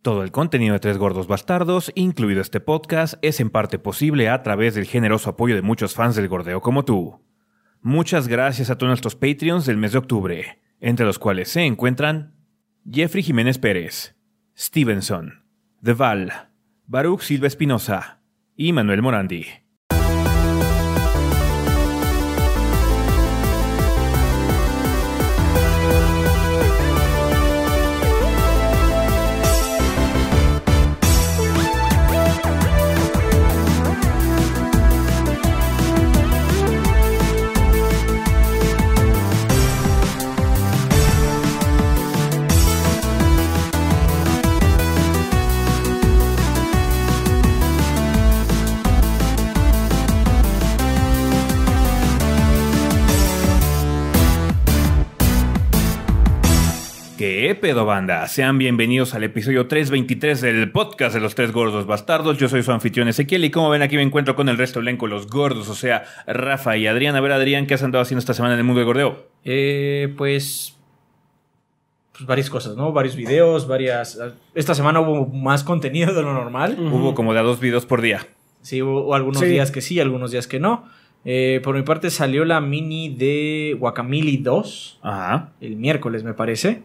Todo el contenido de Tres Gordos Bastardos, incluido este podcast, es en parte posible a través del generoso apoyo de muchos fans del gordeo como tú. Muchas gracias a todos nuestros Patreons del mes de octubre, entre los cuales se encuentran Jeffrey Jiménez Pérez, Stevenson, Deval, Baruch Silva Espinosa y Manuel Morandi. ¿Qué pedo, banda? Sean bienvenidos al episodio 323 del podcast de los Tres Gordos Bastardos. Yo soy su anfitrión Ezequiel y como ven aquí me encuentro con el resto del elenco, los gordos, o sea, Rafa y Adrián. A ver, Adrián, ¿qué has andado haciendo esta semana en el mundo del gordeo? Pues varias cosas, ¿no? Varios videos, Esta semana hubo más contenido de lo normal. Hubo como de a 2 videos por día. Sí, hubo algunos días que sí, algunos días que no. Por mi parte salió la mini de Guacamelee 2. Ajá. El miércoles, me parece.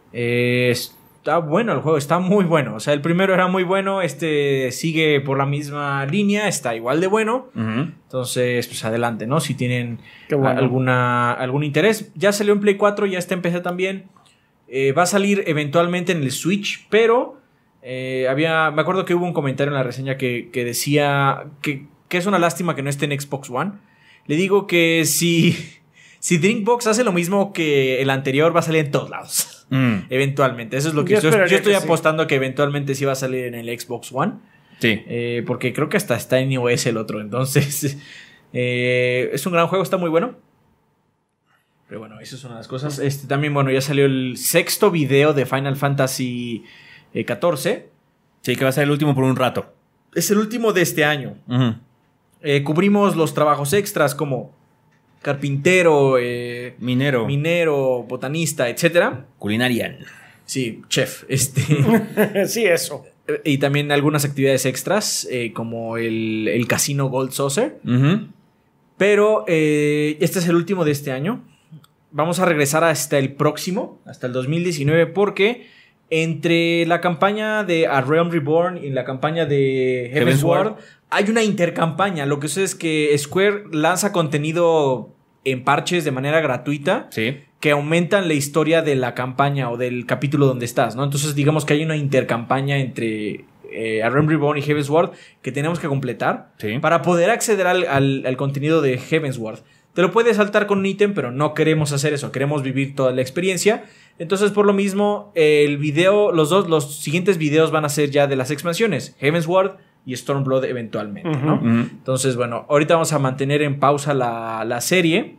Está bueno el juego, está muy bueno. O sea, el primero era muy bueno, sigue por la misma línea, está igual de bueno. Entonces, pues adelante, ¿no? Si tienen algún interés. Ya salió en Play 4, ya está en PC también. Va a salir eventualmente en el Switch, pero me acuerdo que hubo un comentario en la reseña que decía que es una lástima que no esté en Xbox One. Le digo que si Drinkbox hace lo mismo que el anterior, va a salir en todos lados. Eventualmente. Eso es lo que yo estoy apostando, que eventualmente sí va a salir en el Xbox One. Sí. Porque creo que hasta está en iOS el otro. Entonces, es un gran juego, está muy bueno. Pero bueno, esas son las cosas. También, bueno, ya salió el 6º video de Final Fantasy XIV. Sí, que va a ser el último por un rato. Es el último de este año. Cubrimos los trabajos extras como carpintero, minero, botanista, etcétera. Culinarian. Sí, chef. Sí, eso. Y también algunas actividades extras, como el casino Gold Saucer. Pero este es el último de este año. Vamos a regresar hasta el próximo, hasta el 2019, porque entre la campaña de A Realm Reborn y la campaña de Heavensward hay una intercampaña. Lo que sucede es que Square lanza contenido en parches de manera gratuita, sí, que aumentan la historia de la campaña o del capítulo donde estás, ¿no? Entonces digamos que hay una intercampaña entre A Realm Reborn y Heavensward que tenemos que completar, sí, para poder acceder al contenido de Heavensward. Te lo puedes saltar con un ítem, pero no queremos hacer eso. Queremos vivir toda la experiencia. Entonces, por lo mismo, los siguientes videos van a ser ya de las expansiones, Heavensward y Stormblood eventualmente, ¿no? Entonces, bueno, ahorita vamos a mantener en pausa la serie.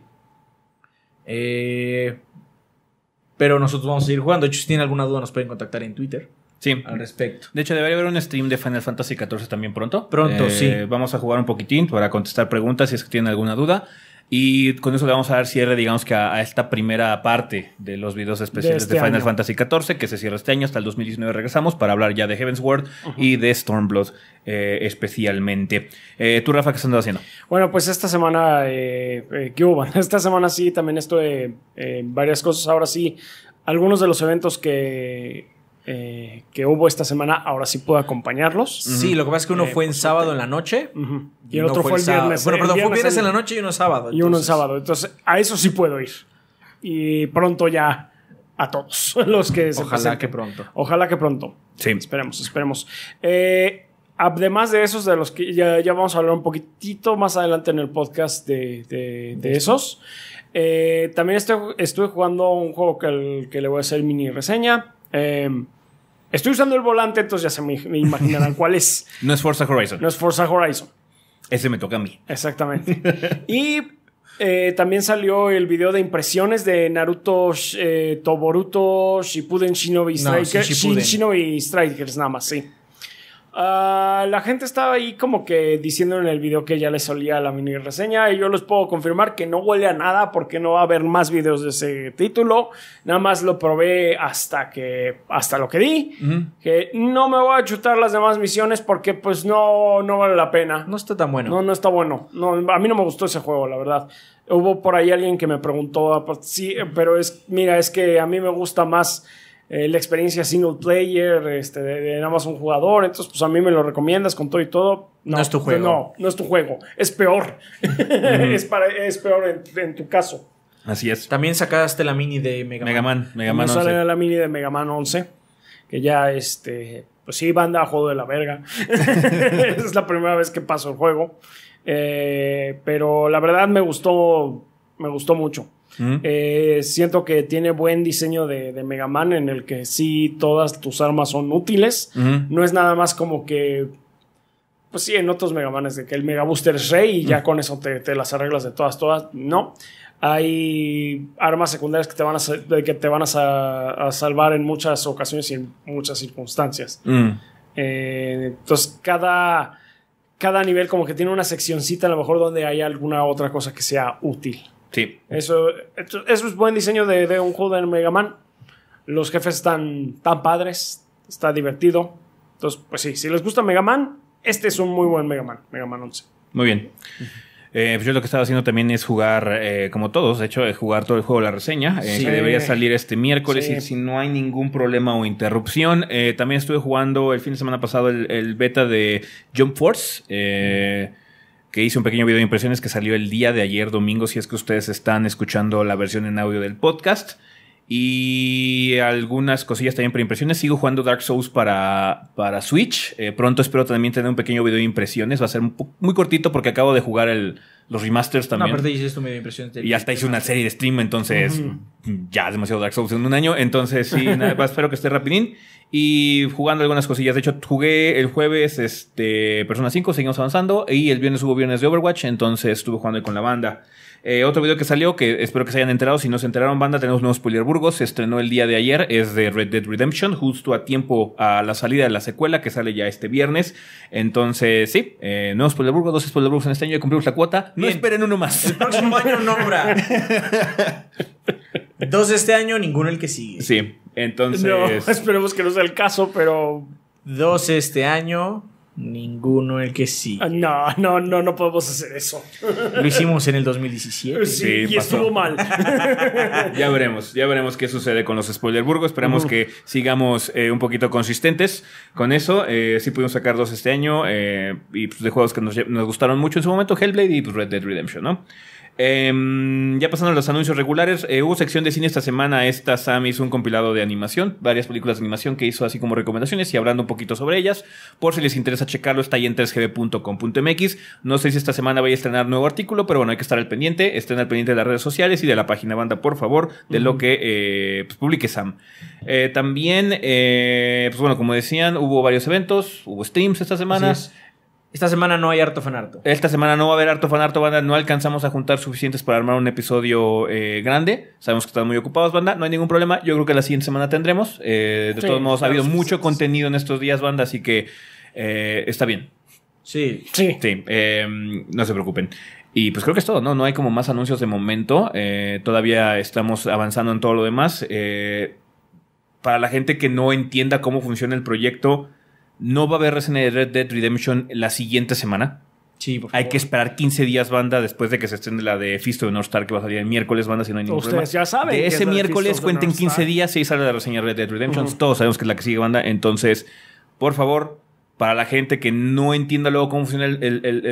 Pero nosotros vamos a seguir jugando. De hecho, si tienen alguna duda, nos pueden contactar en Twitter. Sí, al respecto. De hecho, debería haber un stream de Final Fantasy XIV también pronto. Sí. Vamos a jugar un poquitín para contestar preguntas si es que tienen alguna duda. Y con eso le vamos a dar cierre, digamos que a esta primera parte de los videos especiales de Final Fantasy XIV, que se cierra este año. Hasta el 2019 regresamos para hablar ya de Heavensward y de Stormblood especialmente. ¿Tú, Rafa, qué estás andando haciendo? Bueno, pues esta semana, ¿qué hubo? Esta semana sí, también estuve varias cosas. Ahora sí, algunos de los eventos que hubo esta semana, ahora sí puedo acompañarlos. Sí, lo que pasa es que uno fue en sábado en la noche. Y el otro fue el viernes. Bueno, perdón, fue viernes en la noche y uno sábado. Y uno en sábado. Entonces, a eso sí puedo ir. Y pronto ya a todos los que se presenten. Ojalá que pronto. Sí. Esperemos. Además de esos, de los que ya vamos a hablar un poquitito más adelante en el podcast de esos. También estuve jugando un juego que le voy a hacer mini reseña. Estoy usando el volante, entonces ya se me imaginarán cuál es. No es Forza Horizon. No es Forza Horizon. Ese me toca a mí. Exactamente. Y también salió el video de impresiones de Naruto Toboruto Shippuden Shinobi Strikers. Shinobi Strikers, nada más, sí. La gente estaba ahí como que diciendo en el video que ya les olía la mini reseña y yo les puedo confirmar que no huele a nada porque no va a haber más videos de ese título. Nada más lo probé hasta lo que di. Que no me voy a chutar las demás misiones porque pues no vale la pena. No está tan bueno. No está bueno. No, a mí no me gustó ese juego, la verdad. Hubo por ahí alguien que me preguntó, sí, pero es que a mí me gusta más la experiencia single player, de nada más un jugador. Entonces, pues a mí me lo recomiendas con todo y todo. No es tu juego. No es tu juego. Es peor. Es peor en tu caso. Así es. También sacaste la mini de Mega Man. Mega Man 11. Sale la mini de Mega Man 11. Que ya, pues sí, banda, juego de la verga. Es la primera vez que paso el juego. Pero la verdad me gustó mucho. Siento que tiene buen diseño de Mega Man en el que sí todas tus armas son útiles. No es nada más como que, pues sí, en otros Mega Manes de que el Mega Booster es rey y ya con eso te las arreglas de todas. No, hay armas secundarias que te van a salvar en muchas ocasiones y en muchas circunstancias. Entonces cada nivel como que tiene una seccioncita a lo mejor donde hay alguna otra cosa que sea útil. Sí. Eso es buen diseño de un juego de Mega Man. Los jefes están tan padres. Está divertido. Entonces, pues sí, si les gusta Mega Man, este es un muy buen Mega Man 11. Muy bien. Pues yo lo que estaba haciendo también es jugar, como todos, de hecho, jugar todo el juego de la reseña, que debería salir este miércoles si no hay ningún problema o interrupción. También estuve jugando el fin de semana pasado el beta de Jump Force, que hice un pequeño video de impresiones que salió el día de ayer, domingo, si es que ustedes están escuchando la versión en audio del podcast. Y algunas cosillas también para impresiones. Sigo jugando Dark Souls para Switch. Pronto espero también tener un pequeño video de impresiones. Va a ser muy cortito porque acabo de jugar los remasters también. Aparte hiciste un video de impresiones. Y hasta hice una serie de stream, entonces ya es demasiado Dark Souls en un año. Entonces sí, nada, espero que esté rapidín. Y jugando algunas cosillas. De hecho, jugué el jueves Persona 5, seguimos avanzando. Y el viernes hubo viernes de Overwatch, entonces estuve jugando con la banda. Otro video que salió, que espero que se hayan enterado. Si no se enteraron, banda, tenemos nuevo Spoiler Burgos. Se estrenó el día de ayer. Es de Red Dead Redemption, justo a tiempo a la salida de la secuela, que sale ya este viernes. Entonces, sí, nuevo Spoiler Burgos, 2 Spoiler Burgos en este año. Ya cumplimos la cuota. No esperen uno más. El próximo año nombra 2 este año, ninguno el que sigue. Sí, entonces... No, esperemos que no sea el caso, pero... 2 este año... Ninguno el que sí. No podemos hacer eso. Lo hicimos en el 2017. Sí, y pasó. estuvo mal. Ya veremos qué sucede con los Spoiler Burgos. Esperamos que sigamos un poquito consistentes con eso. Sí pudimos sacar 2 este año. Y pues, de juegos que nos gustaron mucho en su momento, Hellblade y pues, Red Dead Redemption, ¿no? Ya pasando a los anuncios regulares, hubo sección de cine esta semana. Sam hizo un compilado de animación, varias películas de animación que hizo así como recomendaciones y hablando un poquito sobre ellas. Por si les interesa checarlo, está ahí en 3gb.com.mx. No sé si esta semana vaya a estrenar nuevo artículo, pero bueno, hay que estar al pendiente. Estén al pendiente de las redes sociales y de la página, banda, por favor, de lo que pues, publique Sam. También, pues bueno, como decían, hubo varios eventos, hubo streams esta semana. Sí. Esta semana no hay harto fanarto. Esta semana no va a haber harto fanarto, banda. No alcanzamos a juntar suficientes para armar un episodio grande. Sabemos que están muy ocupados, banda. No hay ningún problema. Yo creo que la siguiente semana tendremos. De todos modos, ha habido mucho contenido en estos días, banda. Así que está bien. Sí. No se preocupen. Y pues creo que es todo, ¿no? No hay como más anuncios de momento. Todavía estamos avanzando en todo lo demás. Para la gente que no entienda cómo funciona el proyecto... No va a haber reseña de Red Dead Redemption la siguiente semana. Sí, por favor. Hay que esperar 15 días, banda, después de que se estrene la de Fist of the North Star, que va a salir el miércoles, banda, si no hay ningún problema. Ustedes ya saben. De ese miércoles cuenten 15 días y ahí sale la reseña de Red Dead Redemption. Todos sabemos que es la que sigue, banda. Entonces, por favor, para la gente que no entienda luego cómo funciona el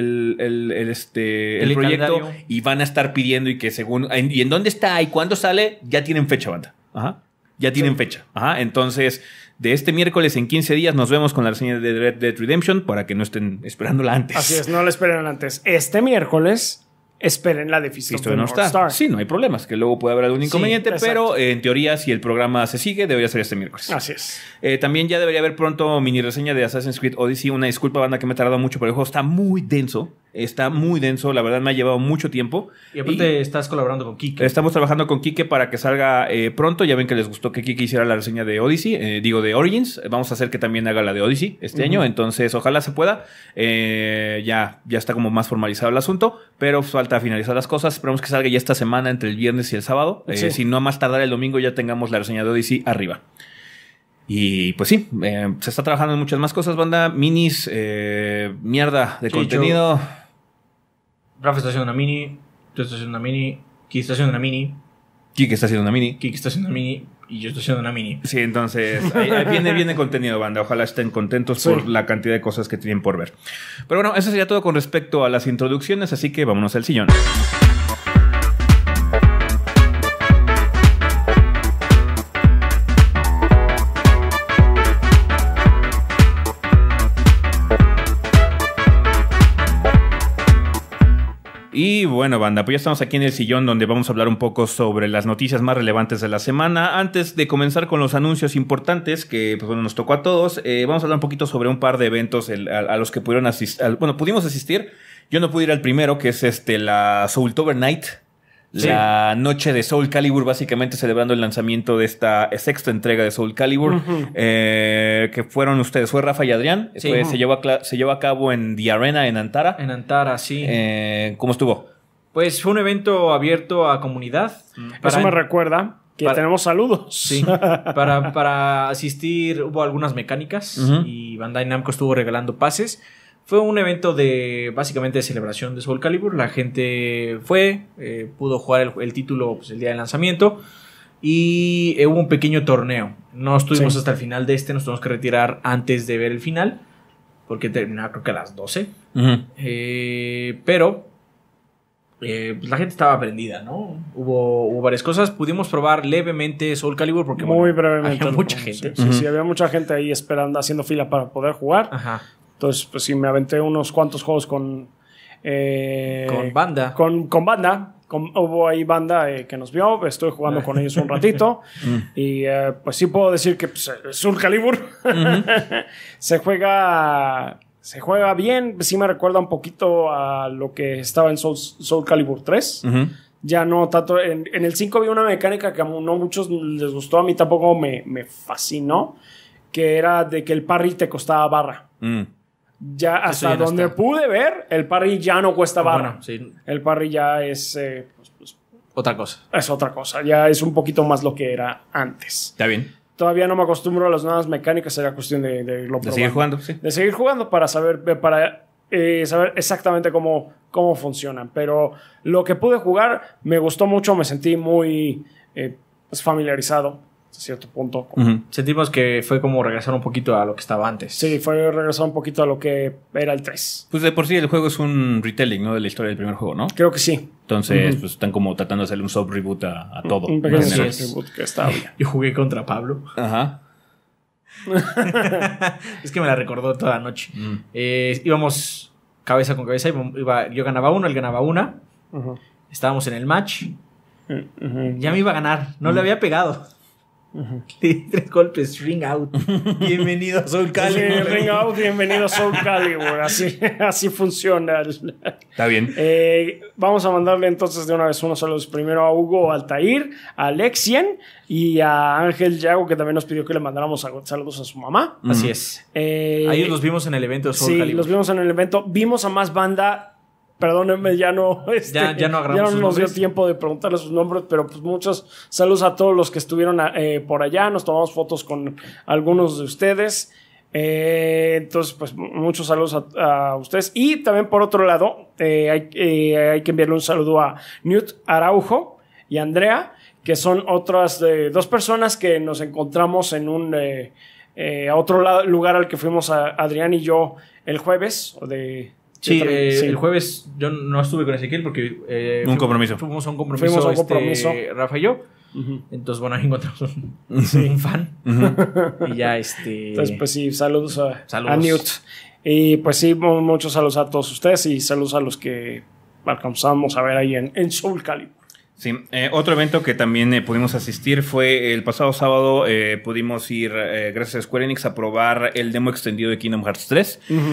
proyecto calendario. Y van a estar pidiendo y que según... ¿Y en dónde está? ¿Y cuándo sale? Ya tienen fecha, banda. Ajá. Ya tienen fecha. Ajá. Entonces... De este miércoles en 15 días nos vemos con la reseña de Red Dead Redemption para que no estén esperándola antes. Así es, no la esperen antes. Este miércoles esperen la de Fist of the North Star. Sí, no hay problemas, que luego puede haber algún inconveniente, pero en teoría si el programa se sigue debería ser este miércoles. Así es. También ya debería haber pronto mini reseña de Assassin's Creed Odyssey. Una disculpa, banda, que me he tardado mucho, pero el juego está muy denso. Está muy denso, la verdad me ha llevado mucho tiempo. Y aparte estás colaborando con Kike. Estamos trabajando con Kike para que salga pronto. Ya ven que les gustó que Kike hiciera la reseña de Odyssey, de Origins. Vamos a hacer que también haga la de Odyssey este año. Entonces, ojalá se pueda. Ya está como más formalizado el asunto, pero falta finalizar las cosas. Esperamos que salga ya esta semana entre el viernes y el sábado. Si no, a más tardar el domingo ya tengamos la reseña de Odyssey arriba. Y pues sí, se está trabajando en muchas más cosas, banda. Minis, mierda de contenido. Rafa está haciendo una mini, tú estás haciendo una mini, Kike está haciendo una mini. Kike está haciendo una mini. Kike está haciendo una mini y yo estoy haciendo una mini. Sí, entonces ahí viene contenido, banda. Ojalá estén contentos por la cantidad de cosas que tienen por ver. Pero bueno, eso sería todo con respecto a las introducciones, así que vámonos al sillón. Y bueno, banda, pues ya estamos aquí en el sillón donde vamos a hablar un poco sobre las noticias más relevantes de la semana. Antes de comenzar con los anuncios importantes que pues, bueno, nos tocó a todos, vamos a hablar un poquito sobre un par de eventos a los que pudieron asistir. Bueno, pudimos asistir. Yo no pude ir al primero, que es la Soultober Night. Sí. La noche de Soul Calibur, básicamente celebrando el lanzamiento de esta sexta entrega de Soul Calibur, que fueron ustedes, fue Rafa y Adrián. Sí. Se llevó a cabo en The Arena en Antara. En Antara, sí. ¿Cómo estuvo? Pues fue un evento abierto a comunidad. Eso me recuerda que tenemos saludos. Sí. para asistir hubo algunas mecánicas y Bandai Namco estuvo regalando pases. Fue un evento básicamente de celebración de Soul Calibur. La gente pudo jugar el título el día del lanzamiento y hubo un pequeño torneo. No estuvimos hasta el final de nos tuvimos que retirar antes de ver el final porque terminaba creo que a las 12. Pero la gente estaba prendida, ¿no? Hubo varias cosas. Pudimos probar levemente Soul Calibur porque muy brevemente había mucha gente. Sí, había mucha gente ahí esperando, haciendo fila para poder jugar. Ajá. Entonces, pues sí, me aventé unos cuantos juegos con banda. Con banda. Hubo ahí banda que nos vio. Estoy jugando con ellos un ratito. Y pues sí puedo decir que Soul Calibur se juega bien. Sí me recuerda un poquito a lo que estaba en Soul Calibur 3. Ya no tanto. En el 5 vi una mecánica que a no muchos les gustó. A mí tampoco me fascinó. Que era de que el parry te costaba barra. Ya hasta donde pude ver, el parry ya no cuesta barra. Bueno, sí. El parry ya es otra cosa. Es otra cosa. Ya es un poquito más lo que era antes. Está bien. Todavía no me acostumbro a las nuevas mecánicas. Era cuestión de irlo probando. De seguir jugando, sí. De seguir jugando para saber exactamente cómo funcionan. Pero lo que pude jugar me gustó mucho. Me sentí muy familiarizado. A cierto punto. Sentimos que fue como regresar un poquito a lo que estaba antes. Sí, fue regresar un poquito a lo que era el 3. Pues de por sí el juego es un retelling, ¿no? De la historia del primer juego, ¿no? Creo que sí. Entonces, pues están como tratando de hacerle un soft reboot a todo. Un pequeño reboot que estaba bien. Yo jugué contra Pablo. Ajá. Es que me la recordó toda la noche. Íbamos cabeza con cabeza. Yo ganaba uno, él ganaba una. Estábamos en el match. Ya me iba a ganar. No le había pegado. 3 golpes, ring out. Bienvenido a Soul Calibur. Sí, ring out, bienvenido a Soul Calibur. Así funciona. Está bien. Vamos a mandarle entonces de una vez unos saludos. Primero a Hugo Altair, a Alexien y a Ángel Yago, que también nos pidió que le mandáramos saludos a su mamá. Así es. Ahí los vimos en el evento de Soul Calibur. Sí, los vimos en el evento. Vimos a más banda. Perdónenme, ya no nos dio tiempo de preguntarles sus nombres, pero pues muchos saludos a todos los que estuvieron por allá. Nos tomamos fotos con algunos de ustedes. Entonces, pues muchos saludos a ustedes. Y también por otro lado, hay que enviarle un saludo a Newt Araujo y Andrea, que son otras 2 personas que nos encontramos en a otro lugar al que fuimos Adrián y yo el jueves. Sí, el jueves yo no estuve con Ezequiel porque un compromiso. Fuimos a un compromiso. Rafa y yo. Entonces, bueno, ahí encontramos un fan. Y ya Entonces, pues sí, saludos a Newt. Y pues sí, muchos saludos a todos ustedes y saludos a los que alcanzamos a ver ahí en Soul Calibur. Sí, otro evento que también pudimos asistir fue el pasado sábado. Pudimos ir, gracias a Square Enix, a probar el demo extendido de Kingdom Hearts 3.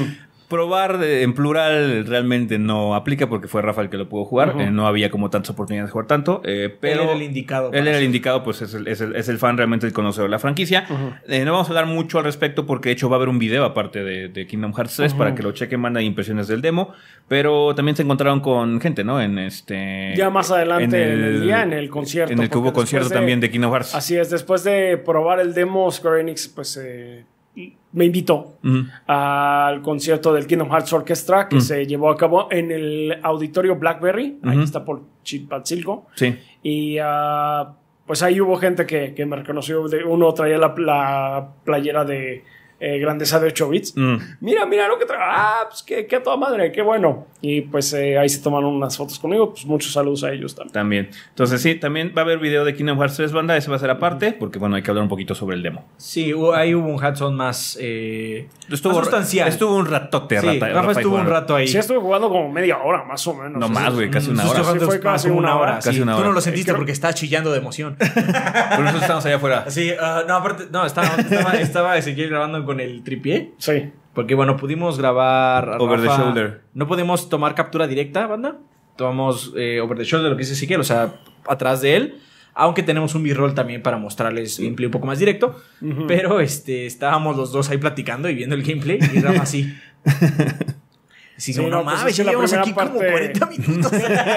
probar en plural realmente no aplica porque fue Rafa el que lo pudo jugar. No había como tantas oportunidades de jugar tanto. Pero él era el indicado. Él era el indicado, pues es el fan realmente, el conocedor de la franquicia. No vamos a hablar mucho al respecto porque de hecho va a haber un video aparte de Kingdom Hearts 3 para que lo chequen, manda impresiones del demo. Pero también se encontraron con gente, ¿no? Ya más adelante en el concierto. En el que hubo concierto también de Kingdom Hearts. Así es, después de probar el demo, Square Enix pues me invitó al concierto del Kingdom Hearts Orchestra que se llevó a cabo en el auditorio Blackberry. Ahí está por Chilpancingo. Sí. Y pues ahí hubo gente que me reconoció. Uno traía la playera de Grandeza de 8 bits. Mira lo que trae. Pues que a toda madre, qué bueno. Y pues ahí se tomaron unas fotos conmigo. Pues muchos saludos a ellos también. Entonces sí, también va a haber video de Kingdom Hearts 3 banda. Ese va a ser aparte porque bueno, hay que hablar un poquito sobre el demo. Sí, ahí hubo un hands-on más sustancial. Estuvo un ratote. Sí, Rafa estuvo un rato ahí. Sí, estuve jugando como media hora más o menos. No más, güey, casi una hora. Sí, fue casi una hora. Casi una hora. Tú no lo sentiste porque estaba chillando de emoción. Por eso estamos allá afuera. Sí, aparte, estaba Ezequiel grabando con el tripié. Sí. Porque bueno, pudimos grabar Over the shoulder. No podemos tomar captura directa, banda. Tomamos over the shoulder, lo que dice Ezequiel, o sea, atrás de él. Aunque tenemos un B-roll también para mostrarles gameplay un poco más directo. Pero estábamos los dos ahí platicando y viendo el gameplay. Y Rafa así. Sí, no mames, ya llevamos aquí como 40 minutos.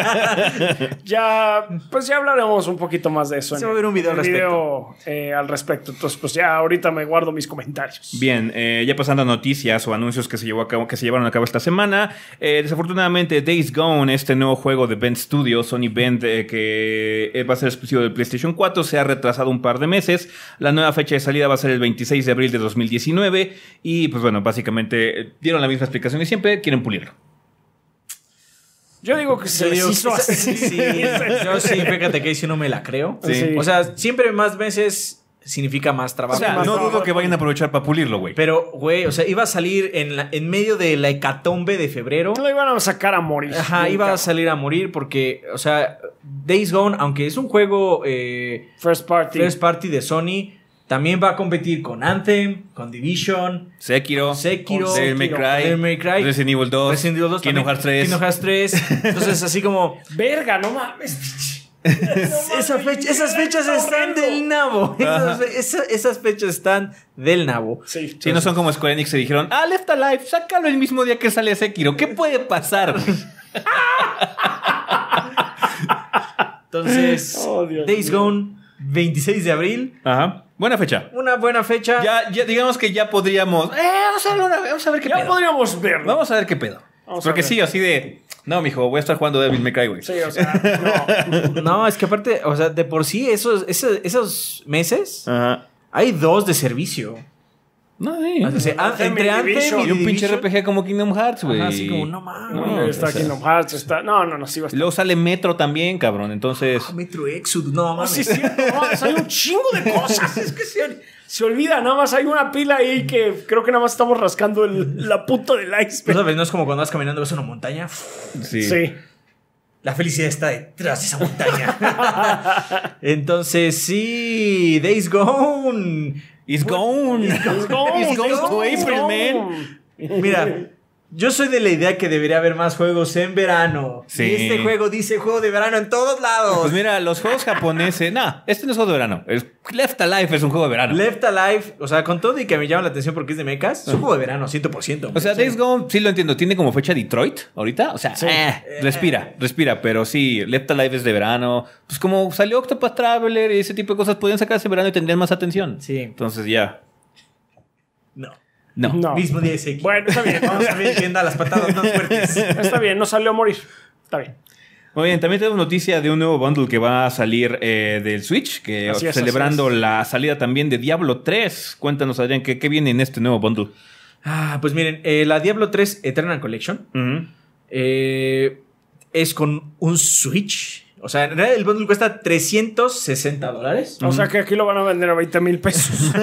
ya hablaremos un poquito más de eso. Se va a ver un video al respecto. Entonces, pues ya ahorita me guardo mis comentarios. Bien, ya pasando a noticias o anuncios que se llevaron a cabo esta semana. Desafortunadamente, Days Gone, este nuevo juego de Bend Studios, Sony Bend, que va a ser exclusivo del PlayStation 4, se ha retrasado un par de meses. La nueva fecha de salida va a ser el 26 de abril de 2019. Y pues bueno, básicamente dieron la misma explicación de siempre. Quieren pulirlo. Yo digo que se les hizo así. Sí, yo sí, fíjate que ahí sí no me la creo. Sí. O sea, siempre más meses significa más trabajo. O sea, no dudo que vayan a aprovechar para pulirlo, güey. Pero, güey, o sea, iba a salir en medio de la hecatombe de febrero. Lo iban a sacar a morir. Ajá, iba a salir a morir porque, o sea, Days Gone, aunque es un juego first party de Sony, también va a competir con Anthem, con Division, Sekiro, Devil May Cry, Resident Evil 2, Kingdom Hearts 3. Entonces, así como... Verga, no mames. Esas fechas están del nabo. Esas fechas están del nabo. Sí, no son como Square Enix, se dijeron, Left Alive, sácalo el mismo día que sale Sekiro. ¿Qué puede pasar? Entonces, Days Gone, 26 de abril. Ajá. Buena fecha. Una buena fecha. Ya digamos que ya podríamos... vamos a ver qué pedo. Ya podríamos verlo. Vamos a ver qué pedo. Porque sí, así de... No, mijo, voy a estar jugando Devil May Cry, güey. Sí, o sea, no. No, es que aparte, o sea, de por sí, esos meses, Ajá. hay 2 de servicio. No, sí. O sea, entre Anthem y un pinche RPG como Kingdom Hearts, güey. Así como, no mames. No, está Kingdom Hearts, está... No, sí va a estar. Luego sale Metro también, cabrón, entonces... Metro Exodus, no mames. Sí, hay un chingo de cosas. Es que se olvida, nada más hay una pila ahí que creo que nada más estamos rascando la punta del iceberg. ¿No sabes? No es como cuando vas caminando ves una montaña. Sí. La felicidad está detrás de esa montaña. Entonces, sí, Days Gone. It's gone to April, man. Mira, yo soy de la idea que debería haber más juegos en verano. Sí. Y este juego dice juego de verano en todos lados. Pues mira, los juegos japoneses... este no es juego de verano. Left Alive es un juego de verano. Left Alive, o sea, con todo y que me llama la atención porque es de mechas, es un juego de verano, 100%. O sea, Days Gone, sí lo entiendo. Tiene como fecha Detroit ahorita. O sea, respira. Pero sí, Left Alive es de verano. Pues como salió Octopath Traveler y ese tipo de cosas, podrían sacarse en verano y tendrían más atención. Sí. Entonces ya... No. Mismo día de Bueno, está bien. Vamos a ver quién da las patadas más fuertes. Está bien, no salió a morir. Está bien. Muy bien, también tenemos noticia de un nuevo bundle que va a salir del Switch, que celebrando la salida también de Diablo 3. Cuéntanos, Adrián, ¿qué viene en este nuevo bundle? Pues miren, la Diablo 3 Eternal Collection es con un Switch. O sea, en realidad el bundle cuesta $360. O sea que aquí lo van a vender a 20,000 pesos.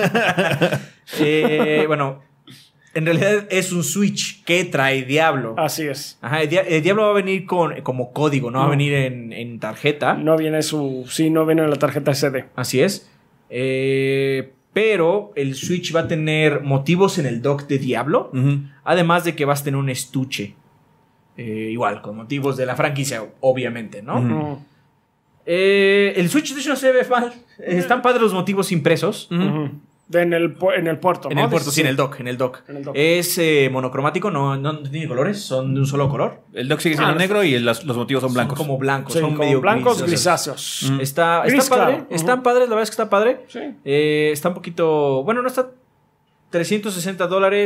Bueno, en realidad es un Switch que trae Diablo. Así es. Ajá, el Diablo va a venir como código, no va a venir en tarjeta. No viene no viene en la tarjeta SD. Así es. Pero el Switch va a tener motivos en el dock de Diablo. Además de que vas a tener un estuche. Igual, con motivos de la franquicia, obviamente, ¿no? El Switch de hecho no se ve mal. Están padres los motivos impresos. En el puerto, ¿no? En el puerto, sí, en el dock. Es monocromático, no tiene colores, son de un solo color. El dock sigue siendo negro y los motivos son blancos. Son como blancos, Sí, son como medio blancos grisáceos. Está Gris, padre, claro. están padres, la verdad es que está padre. Sí. Está un poquito, bueno, no está $360.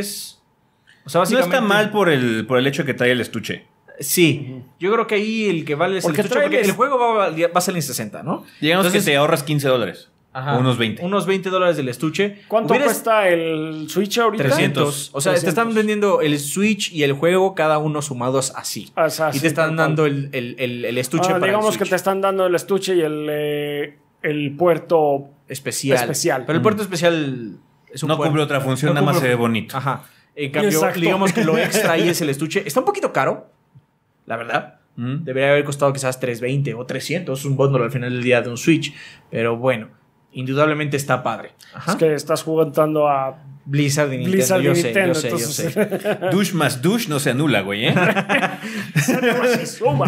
O sea, No básicamente está mal por el hecho de que trae el estuche. Sí, yo creo que ahí el que vale es el Porque estuche, porque trae el juego va a salir en 60, ¿no? Digamos Entonces, que te ahorras $15. ajá, O unos 20. Unos $20 del estuche. ¿Cuánto Hubieras- cuesta el Switch ahorita? 300. O sea, te 300. están vendiendo el Switch y el juego cada uno sumados así. O sea, y sí, te están tal dando cual. el estuche para digamos el que Switch. te están dando el estuche y el puerto especial. Pero el puerto especial es un No puerto. cumple otra función, No nada más cumple- se ve bonito. Ajá. En cambio, Exacto. digamos que lo extra ahí es el estuche. Está un poquito caro, la verdad. Debería haber costado quizás $320 o $300, un bundle al final del día de un Switch. Pero bueno, indudablemente está padre. Ajá. Es que estás jugando a Blizzard y Nintendo, Blizzard y yo Nintendo. sé. Entonces, Douche más douche no se anula, güey, ¿eh? se suma.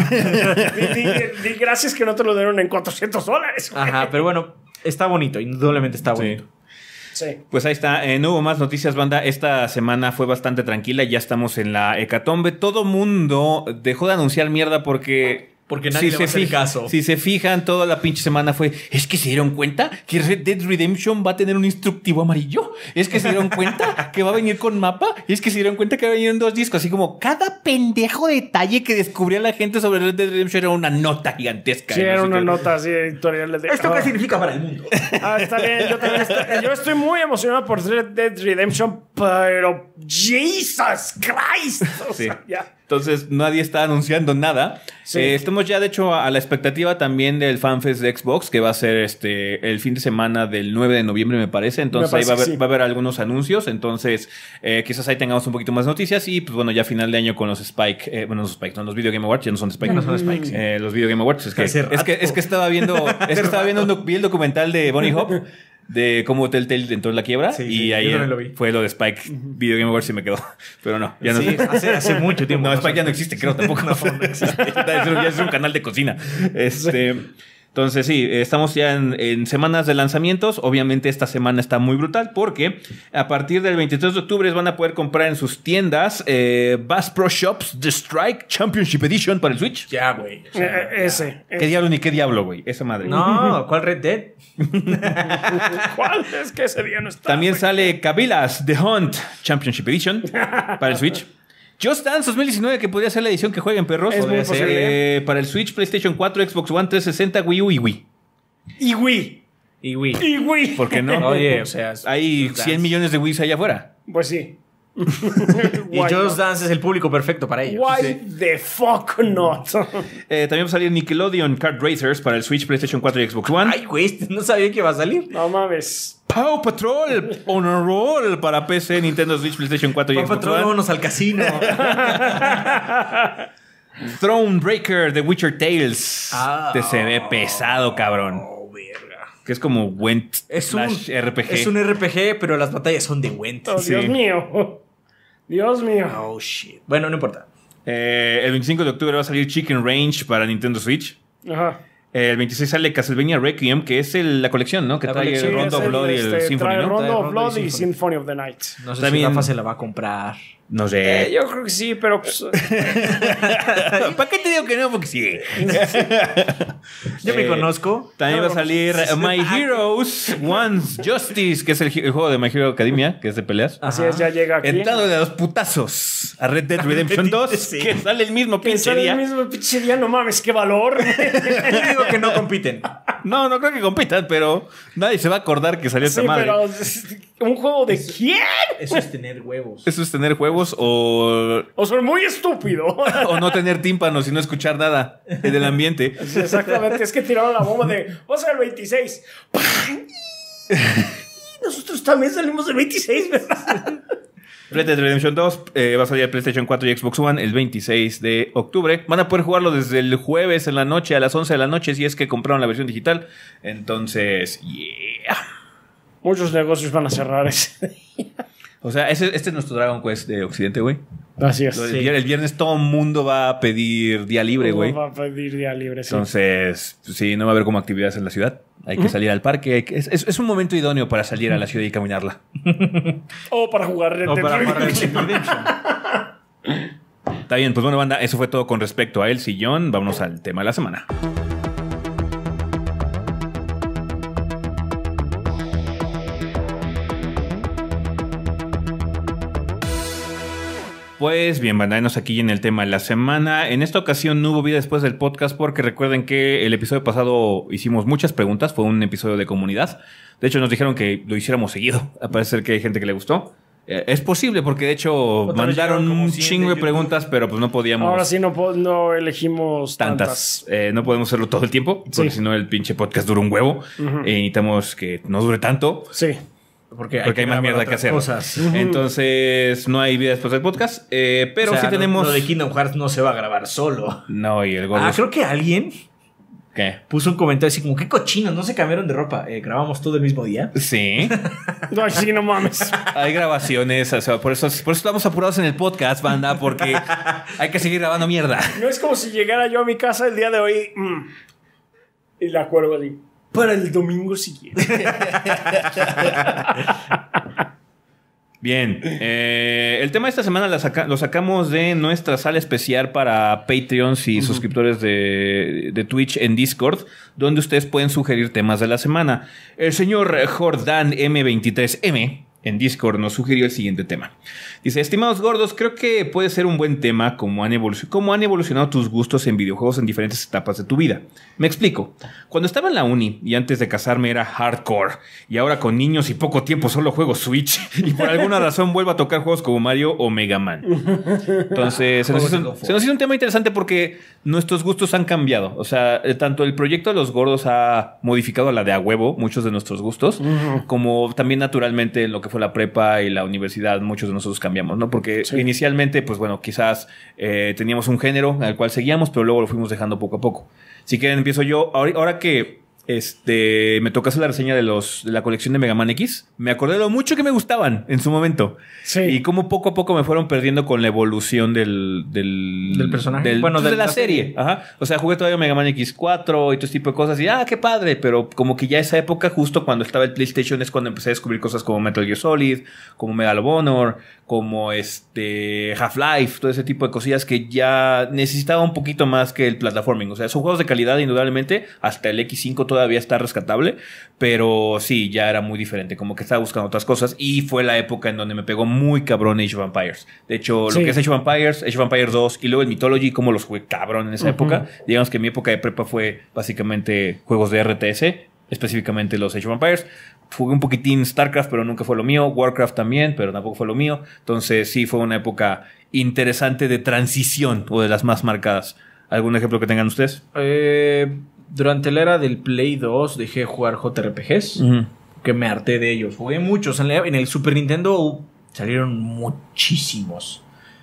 Di gracias que no te lo dieron en $400. Ajá, pero bueno, está bonito, indudablemente está bonito. Sí. Pues ahí está, no hubo más noticias, banda. Esta semana fue bastante tranquila, ya estamos en la hecatombe. Todo mundo dejó de anunciar mierda porque nadie le va a hacer caso. Si se fijan, toda la pinche semana fue, es que se dieron cuenta que Red Dead Redemption va a tener un instructivo amarillo. Es que se dieron cuenta que va a venir con mapa. Y es que se dieron cuenta que va a venir en 2 discos. Así como cada pendejo detalle que descubría la gente sobre Red Dead Redemption era una nota gigantesca. Sí, Y no era sé una qué. nota así editorial de... ¿Esto qué significa para el mundo? Está bien, yo estoy muy emocionado por Red Dead Redemption, pero Jesus Christ. O Sí. sea, ya. Entonces nadie está anunciando nada. Sí. Estamos ya de hecho a la expectativa también del FanFest de Xbox, que va a ser el fin de semana del 9 de noviembre me parece. Entonces Me parece, ahí sí. va a haber algunos anuncios. Entonces quizás ahí tengamos un poquito más noticias. Y pues bueno, ya a final de año con los Spike, los Video Game Awards, ya no son Spike. Ya no son Spike. Los Video Game Awards. Hace rato. Es que estaba viendo, vi el documental de Bunny Hop. De cómo Telltale entró en la quiebra. Sí, y sí, ahí yo también lo vi. fue lo de Spike Video Game Awards y me quedó. Pero no, ya no Sí, hace mucho tiempo. no, Spike ya no existe, creo tampoco. No existe. Ya es un canal de cocina. Entonces, sí, estamos ya en semanas de lanzamientos. Obviamente, esta semana está muy brutal porque a partir del 23 de octubre van a poder comprar en sus tiendas Bass Pro Shops The Strike Championship Edition para el Switch. Ya, güey. O sea, Ese. ¿Qué diablo ni qué diablo, güey? Esa madre. No, ¿cuál Red Dead? ¿Cuál? Es que ese día no está. También güey. sale Cabilas The Hunt Championship Edition para el Switch. Just Dance 2019, que podría ser la edición que jueguen perros. Es muy posible. Para el Switch, PlayStation 4, Xbox One, 360, Wii U y Wii. Y Wii. Y Wii. Y Wii. ¿Por qué no? Oye, o sea... Hay 100 millones de Wii's allá afuera. Pues sí. Y Just Dance es el público perfecto para ellos. Why the fuck not? También va a salir Nickelodeon Kart Racers para el Switch, PlayStation 4 y Xbox One. Ay, güey, no sabía que iba a salir. No mames. Paw Patrol On a Roll para PC, Nintendo Switch, PlayStation 4 y Paw Xbox Patrol, One. vámonos al casino. Thronebreaker The Witcher Tales. Ah. Se ve pesado, cabrón. Oh, verga. Que es como Gwent Es slash RPG. Es un RPG, pero las batallas son de Gwent. Oh, Sí. Dios mío. Dios mío. Oh, shit. Bueno, no importa. El 25 de octubre va a salir Chicken Range para Nintendo Switch. Ajá. El 26 sale Castlevania Requiem, que es la colección, ¿no? Que La trae colección, el Rondo es of Blood y el Symphony, trae ¿no? Rondo Trae of Rondo Blood y y Symphony of the Night. No sé También- si Rafa se la va a comprar. No sé. Yo creo que sí, pero pues, ¿Para qué te digo que no? Porque sí. Yo me conozco. También va a salir My Heroes One's Justice, que es el juego de My Hero Academia, que es de peleas. así es, ya llega aquí. Entrando de los putazos a Red Dead Redemption 2, Sí. que sale el mismo pinche Pensar el día. mismo pinche día, no mames, qué valor. Yo digo que no compiten. No creo que compitan, pero nadie se va a acordar que salió esta Sí, madre. pero ¿un juego de quién? Eso es tener huevos. Eso es tener juegos o O soy muy estúpido. o no tener tímpanos y no escuchar nada del ambiente. Sí, exactamente, es que tiraron la bomba de vamos a ser el 26. Nosotros también salimos del 26, ¿verdad? Red Dead Redemption 2 va a salir a PlayStation 4 y Xbox One el 26 de octubre. Van a poder jugarlo desde el jueves en la noche a las 11 de la noche si es que compraron la versión digital. Entonces, yeah. Muchos negocios van a cerrar ese día. O sea, este es nuestro Dragon Quest de Occidente, güey. Así es. El viernes todo el mundo va a pedir día libre, güey. Va a pedir día libre, sí. Entonces, sí, no va a haber como actividades en la ciudad. Hay que salir al parque. Es un momento idóneo para salir a la ciudad y caminarla. O para jugar Red Dead Redemption. Está bien, pues bueno, banda, eso fue todo con respecto a El Sillón. Vámonos al tema de la semana. Pues bien, banda, venos aquí en el tema de la semana. En esta ocasión no hubo vida después del podcast porque recuerden que el episodio pasado hicimos muchas preguntas. Fue un episodio de comunidad. De hecho, nos dijeron que lo hiciéramos seguido. Parece ser que hay gente que le gustó. Es posible porque de hecho mandaron un chingo de preguntas, pero pues no podíamos. Ahora sí no elegimos tantas. No podemos hacerlo todo el tiempo porque si no el pinche podcast dura un huevo. Necesitamos que no dure tanto. Sí. Porque hay más mierda que hacer. Cosas. Entonces, no hay vida después del podcast. Pero sí tenemos. Lo de Kingdom Hearts no se va a grabar solo. No, y el gordo. Creo que alguien. ¿Qué? Puso un comentario así como: ¿qué cochinos? ¿No se cambiaron de ropa? ¿Grabamos todo el mismo día? Sí. No, sí, no mames. Hay grabaciones. O sea, por eso estamos apurados en el podcast, banda, porque hay que seguir grabando mierda. No es como si llegara yo a mi casa el día de hoy y la cuelgo así. Para el domingo siguiente. Bien, el tema de esta semana lo sacamos de nuestra sala especial para Patreons y suscriptores de Twitch en Discord, donde ustedes pueden sugerir temas de la semana. El señor Jordan M23M en Discord nos sugirió el siguiente tema. Dice: estimados gordos, creo que puede ser un buen tema cómo han evolucionado tus gustos en videojuegos en diferentes etapas de tu vida. Me explico. Cuando estaba en la uni y antes de casarme era hardcore, y ahora con niños y poco tiempo solo juego Switch y por alguna razón vuelvo a tocar juegos como Mario o Mega Man. Entonces se nos hizo un tema interesante porque nuestros gustos han cambiado. O sea, tanto el proyecto de los gordos ha modificado a la de a huevo muchos de nuestros gustos, como también naturalmente en lo que fue la prepa y la universidad muchos de nosotros cambiamos, ¿no? Porque inicialmente, pues bueno, quizás teníamos un género al cual seguíamos, pero luego lo fuimos dejando poco a poco. Si quieren, empiezo yo. Ahora que me tocó hacer la reseña de la colección de Mega Man X, me acordé de lo mucho que me gustaban en su momento. Sí. Y cómo poco a poco me fueron perdiendo con la evolución del personaje. De la serie. Ajá. O sea, jugué todavía Mega Man X4 y todo ese tipo de cosas. Y qué padre. Pero como que ya esa época, justo cuando estaba el PlayStation, es cuando empecé a descubrir cosas como Metal Gear Solid, como Medal of Honor, como Half-Life, todo ese tipo de cosillas que ya necesitaba un poquito más que el platforming. O sea, son juegos de calidad indudablemente. Hasta el X5 todavía está rescatable, pero sí, ya era muy diferente, como que estaba buscando otras cosas y fue la época en donde me pegó muy cabrón Age of Empires. De hecho, lo que es Age of Empires 2 y luego el Mythology, como los jugué cabrón en esa época. Digamos que mi época de prepa fue básicamente juegos de RTS, específicamente los Age of Empires. Jugué un poquitín StarCraft, pero nunca fue lo mío. Warcraft también, pero tampoco fue lo mío. Entonces sí, fue una época interesante de transición, o de las más marcadas. ¿Algún ejemplo que tengan ustedes? Durante la era del Play 2 dejé de jugar JRPGs, que me harté de ellos. Jugué muchos. En el Super Nintendo salieron muchísimos.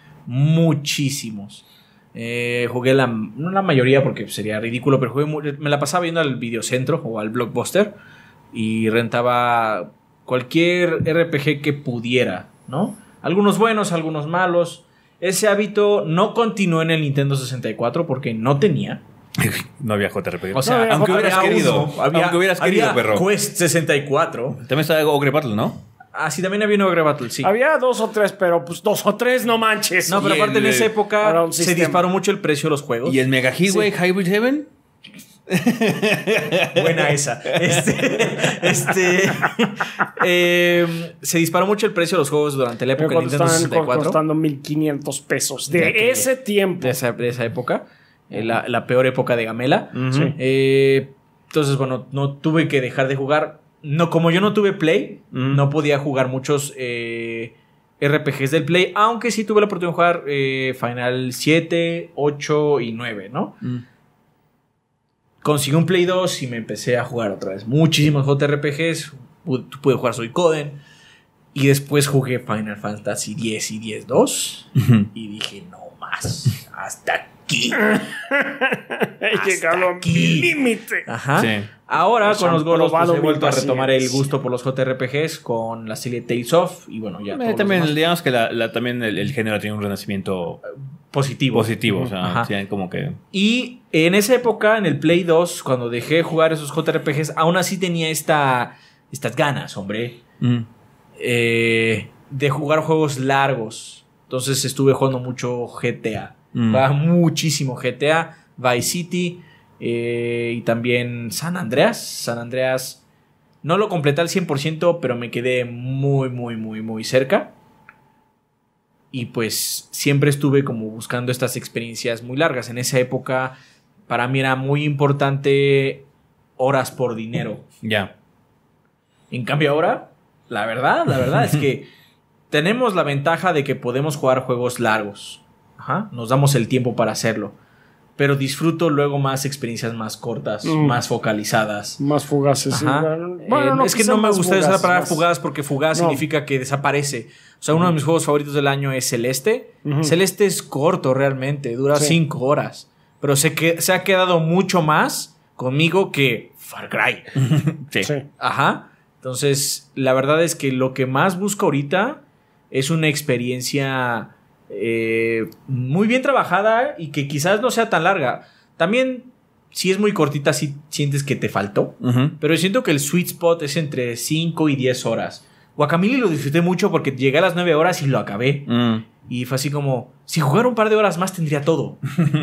Jugué no la mayoría porque sería ridículo, pero me la pasaba viendo al Videocentro o al Blockbuster y rentaba cualquier RPG que pudiera, ¿no? Algunos buenos, algunos malos. Ese hábito no continuó en el Nintendo 64 porque no tenía. No había JRPG. O sea, aunque hubieras querido, perro. Quest 64. También estaba Ogre Battle, ¿no? Sí, también había un Ogre Battle, sí. Había 2 o 3, pero pues 2 o 3 no manches. No, pero aparte en esa época se disparó mucho el precio de los juegos. ¿Y el Mega Hitway Hybrid Heaven? Buena esa. Se disparó mucho el precio de los juegos durante la época del Nintendo 64. Costando $1,500 pesos de ese tiempo. De esa época. La peor época de Gamela. Entonces, bueno, no tuve que dejar de jugar. No, como yo no tuve Play, no podía jugar muchos RPGs del Play, aunque sí tuve la oportunidad de jugar Final 7, 8 y 9, ¿no? Conseguí un Play 2 y me empecé a jugar otra vez muchísimos JRPGs. Pude jugar Suicoden. Y después jugué Final Fantasy 10 y 10-2. Y dije, no más. hasta aquí. He llegado a mi límite. Ajá. Sí. Ahora Pues con han los gordos pues, probado he vuelto a mil retomar el pacientes. gusto por los JRPGs con la serie Tales of. Y bueno, ya. todos los También, demás. digamos que también el género tiene un renacimiento Positivo. positivo. O sea, Ajá. tienen como que. Y en esa época, en el Play 2, cuando dejé de jugar esos JRPGs, aún así tenía estas ganas, hombre, de jugar juegos largos. Entonces estuve jugando mucho GTA. Jugaba muchísimo GTA, Vice City y también San Andreas. San Andreas no lo completé al 100%, pero me quedé muy cerca. Y pues siempre estuve como buscando estas experiencias muy largas. En esa época para mí era muy importante horas por dinero. Ya. En cambio ahora, la verdad es que tenemos la ventaja de que podemos jugar juegos largos. Ajá, nos damos el tiempo para hacerlo. Pero disfruto luego más experiencias más cortas, más focalizadas. Más fugaces. Sí. Ajá. Bueno, Es que no me gusta usar la palabra fugaz porque fugaz No. significa que desaparece. O sea, uno de mis juegos favoritos del año es Celeste. Celeste es corto realmente, dura 5 horas. Pero se ha quedado mucho más conmigo que Far Cry. Sí. Ajá. Entonces, la verdad es que lo que más busco ahorita es una experiencia muy bien trabajada y que quizás no sea tan larga. También, si es muy cortita, sí sientes que te faltó. Pero siento que el sweet spot es entre 5 y 10 horas. Guacamelee lo disfruté mucho porque llegué a las 9 horas y lo acabé. Y fue así como, si jugara un par de horas más tendría todo.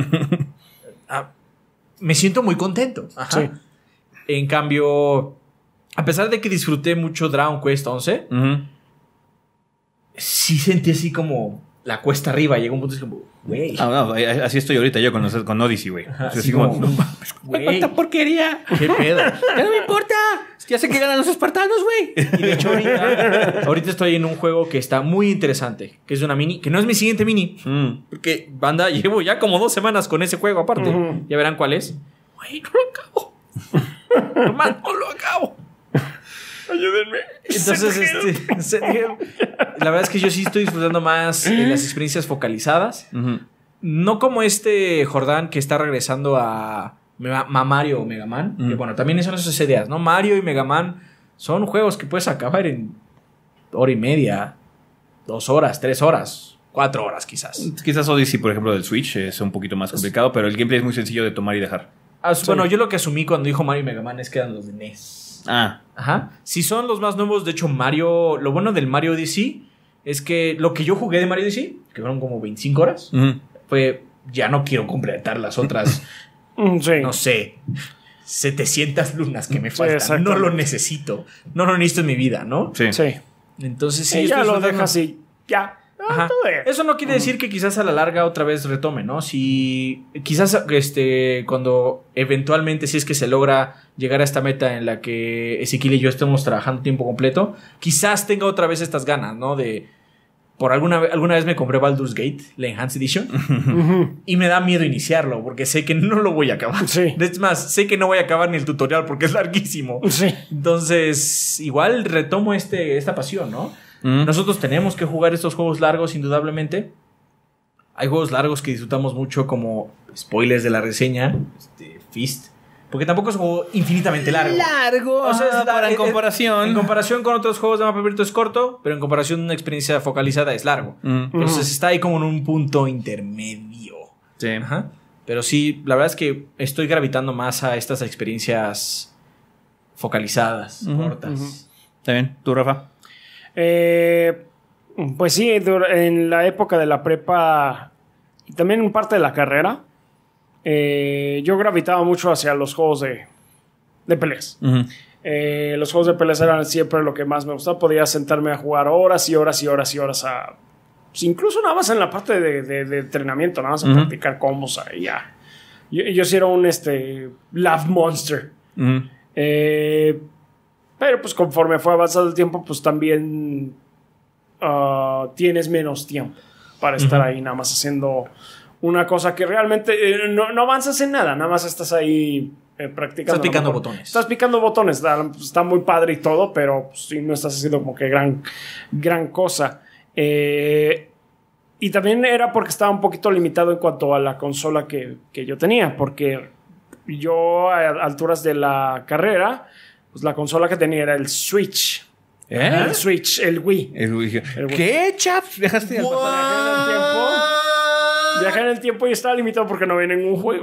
Me siento muy contento. Ajá. Sí. En cambio, a pesar de que disfruté mucho Dragon Quest 11, sí sentí así como la cuesta arriba. Llegó un punto así como, güey. No, así estoy ahorita yo con Odyssey, güey. Así como, no mames, güey. ¿cuánta porquería? ¿Qué pedo? Ya no me importa. Ya sé que ganan los espartanos, güey. Y de hecho ahorita estoy en un juego que está muy interesante, que es una mini, que no es mi siguiente mini, porque banda, llevo ya como 2 semanas con ese juego aparte. Ya verán cuál es. Güey, no lo acabo. Nomás no lo acabo. Ayúdenme. Entonces, la verdad es que yo sí estoy disfrutando más las experiencias focalizadas. No como Jordán que está regresando a Mario o Mega Man. Que bueno, también son esas ideas, ¿no? Mario y Mega Man son juegos que puedes acabar en 1:30, 2 horas, 3 horas, 4 horas quizás. Quizás Odyssey, por ejemplo, del Switch es un poquito más complicado, pero el gameplay es muy sencillo de tomar y dejar. Bueno, yo lo que asumí cuando dijo Mario y Mega Man es que eran los de NES. Ajá. Si son los más nuevos, de hecho Mario, lo bueno del Mario Odyssey es que lo que yo jugué de Mario Odyssey, que fueron como 25 horas, fue, ya no quiero completar las otras, no sé, 700 lunas que me faltan. No lo necesito. No lo necesito en mi vida, ¿no? Sí. Entonces sí. Ya lo dejas y ya. Ajá. Eso no quiere decir que quizás a la larga otra vez retome, ¿no? Si quizás cuando eventualmente, si es que se logra llegar a esta meta en la que Ezequiel y yo estemos trabajando tiempo completo, quizás tenga otra vez estas ganas, ¿no? Por alguna vez me compré Baldur's Gate, la Enhanced Edition, y me da miedo iniciarlo porque sé que no lo voy a acabar. Sí. Es más, sé que no voy a acabar ni el tutorial porque es larguísimo. Sí. Entonces, igual retomo esta pasión, ¿no? Nosotros tenemos que jugar estos juegos largos, indudablemente. Hay juegos largos que disfrutamos mucho, como spoilers de la reseña, Fist. Porque tampoco es un juego infinitamente largo. O sea, en comparación. En comparación con otros juegos de mapa abierto es corto, pero en comparación a una experiencia focalizada es largo. Entonces está ahí como en un punto intermedio. Sí. Ajá. Pero sí, la verdad es que estoy gravitando más a estas experiencias focalizadas, cortas. Está bien. ¿Tú, Rafa? Pues sí, en la época de la prepa y también en parte de la carrera, yo gravitaba mucho hacia los juegos de peleas. Los juegos de peleas eran siempre lo que más me gustaba. Podía sentarme a jugar horas y horas y horas y horas pues incluso nada más en la parte de entrenamiento, nada más a practicar combos ahí ya. Yo sí era un Love Monster. Pero pues conforme fue avanzando el tiempo, pues también tienes menos tiempo para estar ahí nada más haciendo una cosa que realmente no avanzas en nada, nada más estás ahí practicando. Estás picando botones. Estás picando botones, está muy padre y todo, pero pues, sí, no estás haciendo como que gran cosa. Y también era porque estaba un poquito limitado en cuanto a la consola que yo tenía, porque yo a alturas de la carrera, pues la consola que tenía era el Switch. El Switch, el Wii. El Wii. ¿Qué, chaps? ¿Dejaste de Viajé en el tiempo y estaba limitado porque no había ningún juego.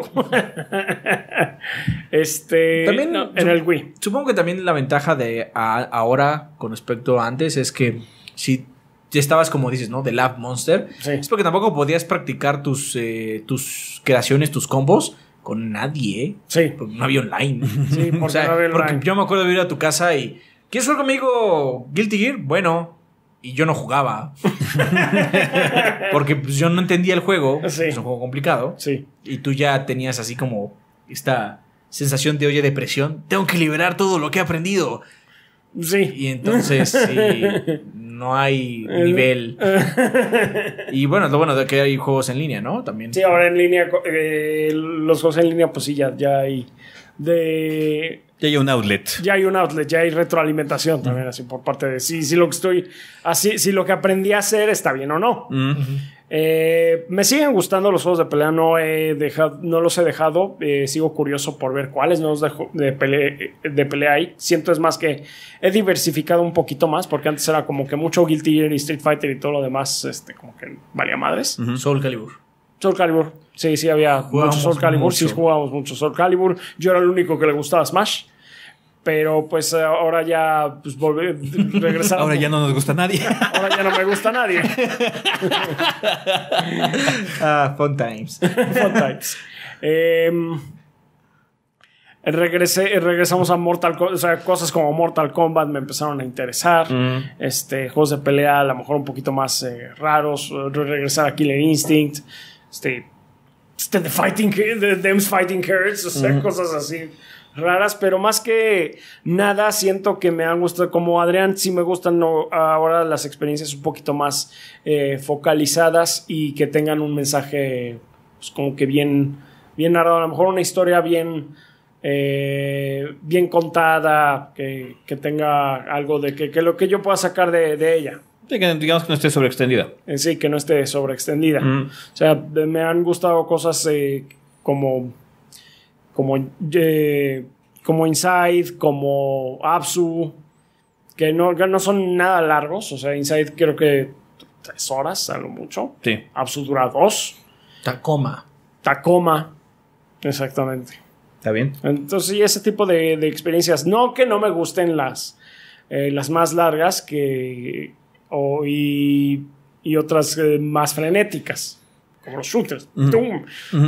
También en el Wii. Supongo que también la ventaja de ahora con respecto a antes es que si ya estabas, como dices, ¿no? De Lab Monster. Sí. Es porque tampoco podías practicar tus creaciones, tus combos con nadie, ¿eh? Sí. Porque no había online. Sí, porque no había online. Porque yo me acuerdo de ir a tu casa y... ¿Quieres jugar conmigo Guilty Gear? Bueno... Y yo no jugaba. Porque pues, yo no entendía el juego. Sí. Es un juego complicado. Sí. Y tú ya tenías así como esta sensación de, oye, depresión. Tengo que liberar todo lo que he aprendido. Sí. Y entonces sí, no hay nivel. Y bueno, lo bueno de que hay juegos en línea, ¿no? También. Sí, ahora en línea, los juegos en línea, pues sí, ya hay Ya hay un outlet. Ya hay un outlet, ya hay retroalimentación también, así por parte de si lo que si lo que aprendí a hacer está bien o no. Me siguen gustando los juegos de pelea, no los he dejado. Sigo curioso por ver cuáles nuevos de pelea hay. Siento es más que he diversificado un poquito más, porque antes era como que mucho Guilty Gear y Street Fighter y todo lo demás, como que valía madres. Soul Calibur. Soul Calibur, sí, había mucho Soul Calibur, sí jugábamos mucho Soul Calibur. Yo era el único que le gustaba Smash, pero pues ahora ya pues regresamos. Ahora ya no nos gusta nadie. Ahora ya no me gusta nadie. Fun times. Fun times. Regresamos a Mortal Kombat, o sea, cosas como Mortal Kombat me empezaron a interesar. Juegos de pelea a lo mejor un poquito más raros. Regresar a Killer Instinct. The Them's Fighting Cards, o sea, cosas así raras, pero más que nada siento que me han gustado, como Adrián, sí me gustan ahora las experiencias un poquito más focalizadas y que tengan un mensaje pues, como que bien narrado, a lo mejor una historia bien contada, que tenga algo de que lo que yo pueda sacar de ella. Sí, que digamos que no esté sobreextendida. Sí, que no esté sobreextendida. O sea, me han gustado cosas como Inside, como Absu, que no son nada largos. O sea, Inside creo que 3 horas a lo mucho. Sí. Absu dura 2. Tacoma. Exactamente. ¿Está bien? Entonces, sí, ese tipo de experiencias. No que no me gusten las más largas y otras más frenéticas, como los shooters. ¡Tum!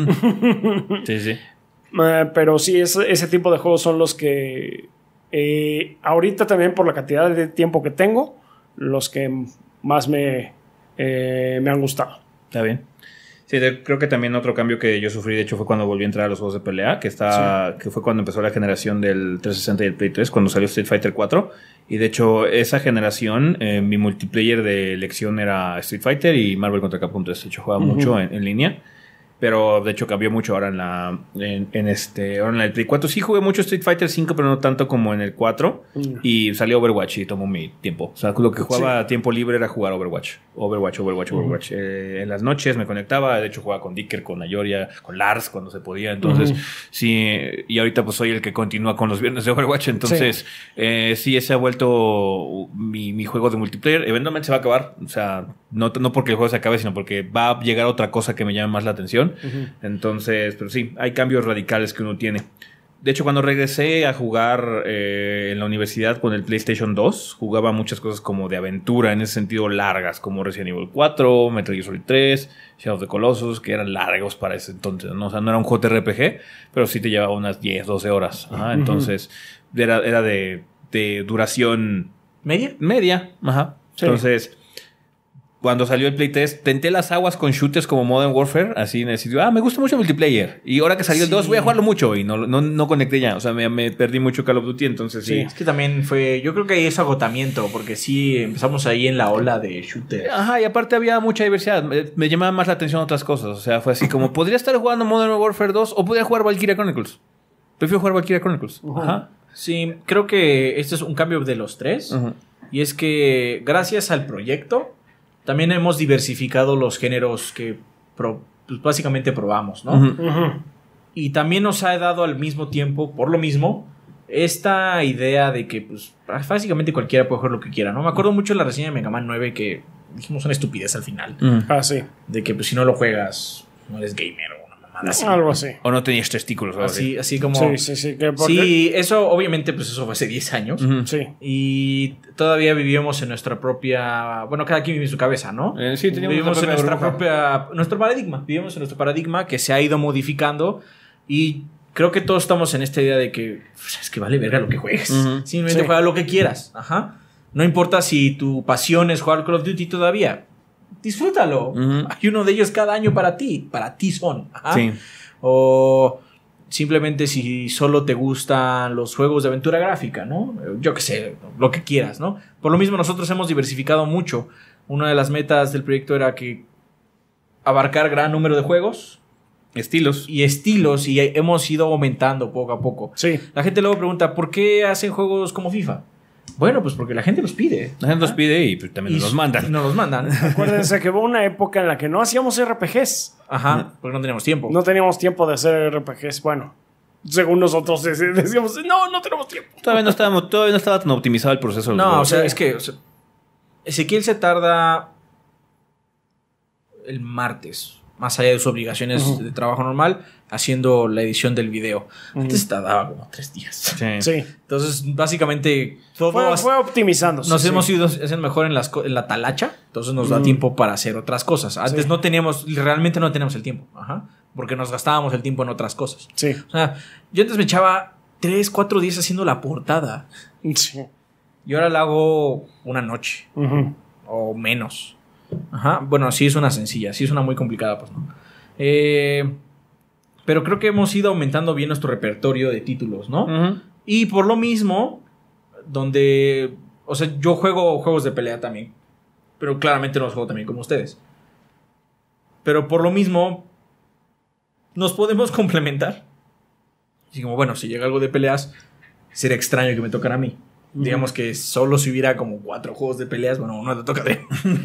Sí. Pero sí, ese tipo de juegos son los que ahorita también por la cantidad de tiempo que tengo, los que más me han gustado. Está bien. Sí, creo que también otro cambio que yo sufrí, de hecho, fue cuando volví a entrar a los juegos de pelea, que fue cuando empezó la generación del 360 y el Play 3, cuando salió Street Fighter 4. Y de hecho, esa generación, mi multiplayer de elección era Street Fighter y Marvel contra Capcom 3. De hecho, jugaba mucho en línea. Pero de hecho cambió mucho ahora ahora en el Play 4. Sí jugué mucho Street Fighter 5, pero no tanto como en el 4. Y salió Overwatch y tomó mi tiempo. O sea, lo que jugaba a tiempo libre era jugar Overwatch. En las noches me conectaba. De hecho, jugaba con Dicker, con Ayoria, con Lars cuando se podía. Entonces, sí. Y ahorita pues soy el que continúa con los viernes de Overwatch. Entonces, sí, ese ha vuelto mi juego de multiplayer. Eventualmente se va a acabar. O sea, no porque el juego se acabe, sino porque va a llegar otra cosa que me llame más la atención. Entonces, pero sí, hay cambios radicales que uno tiene. De hecho, cuando regresé a jugar en la universidad con el PlayStation 2, jugaba muchas cosas como de aventura, en ese sentido largas, como Resident Evil 4, Metal Gear Solid 3, Shadow of the Colossus, que eran largos para ese entonces, ¿no? O sea, no era un JRPG, pero sí te llevaba unas 10, 12 horas. Ajá, entonces, era de duración... ¿Media? Ajá. Sí. Entonces... Cuando salió el Play 3, tenté las aguas con shooters como Modern Warfare, así en el sitio, me gusta mucho el multiplayer. Y ahora que salió el 2, voy a jugarlo mucho. Y no conecté ya. O sea, me perdí mucho Call of Duty, entonces sí. Es que también yo creo que ahí es agotamiento, porque sí empezamos ahí en la ola de shooters. Ajá, y aparte había mucha diversidad. Me llamaba más la atención otras cosas. O sea, fue así como, podría estar jugando Modern Warfare 2 o podría jugar Valkyria Chronicles. Prefiero jugar Valkyria Chronicles. Ajá. Sí, creo que este es un cambio de los tres. Y es que gracias al proyecto... también hemos diversificado los géneros que pues básicamente probamos, ¿no? Y también nos ha dado al mismo tiempo, por lo mismo, esta idea de que pues básicamente cualquiera puede jugar lo que quiera, ¿no? Me acuerdo mucho de la reseña de Mega Man 9 que dijimos una estupidez al final. Sí. De que pues si no lo juegas, no eres gamer o una mamada así. Algo así. O no tenías testículos. Así como... Sí. Sí, eso obviamente pues eso fue hace 10 años. Sí. Y todavía vivimos en nuestra propia... Bueno, cada quien vive en su cabeza, ¿no? Sí, teníamos vivimos en nuestro paradigma. Vivimos en nuestro paradigma que se ha ido modificando y... Creo que todos estamos en esta idea de que pues, es que vale verga lo que juegues. Simplemente juega lo que quieras. No importa si tu pasión es jugar Call of Duty todavía. Disfrútalo. Hay uno de ellos cada año para ti. Para ti son. Sí. O simplemente si solo te gustan los juegos de aventura gráfica, ¿no? Yo qué sé, lo que quieras, ¿no? Por lo mismo nosotros hemos diversificado mucho. Una de las metas del proyecto era que abarcar gran número de juegos. Estilos. Y hemos ido aumentando poco a poco. Sí. La gente luego pregunta, ¿por qué hacen juegos como FIFA? Bueno, pues porque la gente los pide. La gente los pide y pues, también nos los mandan. Nos los mandan. Acuérdense que hubo una época en la que no hacíamos RPGs. Porque no teníamos tiempo. No teníamos tiempo de hacer RPGs. Bueno, según nosotros decíamos, no tenemos tiempo. Todavía no estaba tan optimizado el proceso. No, o sea, es que Ezequiel se tarda el martes, más allá de sus obligaciones de trabajo normal, haciendo la edición del video. Antes tardaba como 3 días. Sí. Entonces, básicamente, todo fue optimizándose. Nos hemos ido haciendo mejor en la talacha. Entonces nos da tiempo para hacer otras cosas. Antes realmente no teníamos el tiempo. Porque nos gastábamos el tiempo en otras cosas. Sí. O sea, yo antes me echaba 3, 4 días haciendo la portada. Sí. Y ahora la hago una noche. O menos. Bueno, sí es una sencilla. Sí es una muy complicada, pues no. Pero creo que hemos ido aumentando bien nuestro repertorio de títulos, ¿no? Y por lo mismo, o sea, yo juego juegos de pelea también. Pero claramente no los juego también como ustedes. Pero por lo mismo, nos podemos complementar. Así como, bueno, si llega algo de peleas, sería extraño que me tocara a mí. Digamos que solo si hubiera como 4 juegos de peleas, bueno, uno te toca de.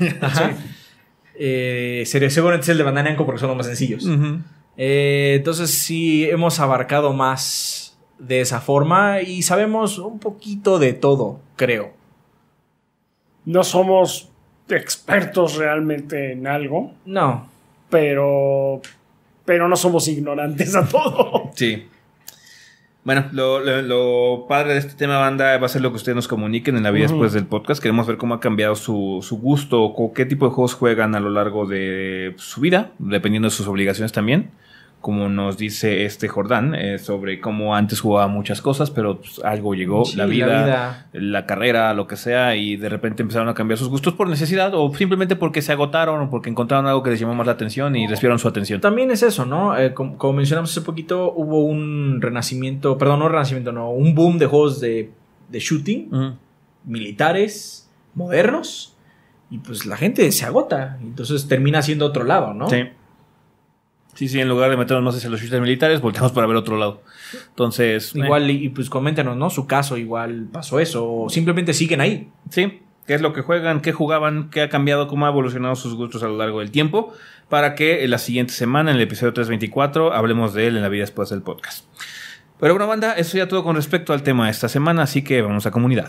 Sería seguramente el de Bandai Namco porque son los más sencillos. Entonces sí hemos abarcado más de esa forma y sabemos un poquito de todo, creo. No somos expertos realmente en algo. No. Pero no somos ignorantes a todo. Sí. Bueno, lo padre de este tema, banda, va a ser lo que ustedes nos comuniquen en la vida después del podcast. Queremos ver cómo ha cambiado su gusto o qué tipo de juegos juegan a lo largo de su vida, dependiendo de sus obligaciones también. Como nos dice Jordán, sobre cómo antes jugaba muchas cosas, pero pues, algo llegó, sí, la vida, la carrera, lo que sea, y de repente empezaron a cambiar sus gustos por necesidad o simplemente porque se agotaron o porque encontraron algo que les llamó más la atención y desviaron su atención. También es eso, ¿no? Como mencionamos hace poquito, hubo un un boom de juegos de shooting, militares, modernos, y pues la gente se agota, entonces termina siendo otro lado, ¿no? Sí. Sí, en lugar de meternos más hacia los shooters militares, volteamos para ver otro lado. Entonces... Igual, y pues coméntenos, ¿no? Su caso, igual pasó eso, o simplemente siguen ahí. Sí, qué es lo que juegan, qué jugaban, qué ha cambiado, cómo ha evolucionado sus gustos a lo largo del tiempo, para que en la siguiente semana, en el episodio 324, hablemos de él en la vida después del podcast. Pero bueno, banda, eso ya todo con respecto al tema de esta semana, así que vamos a comunidad.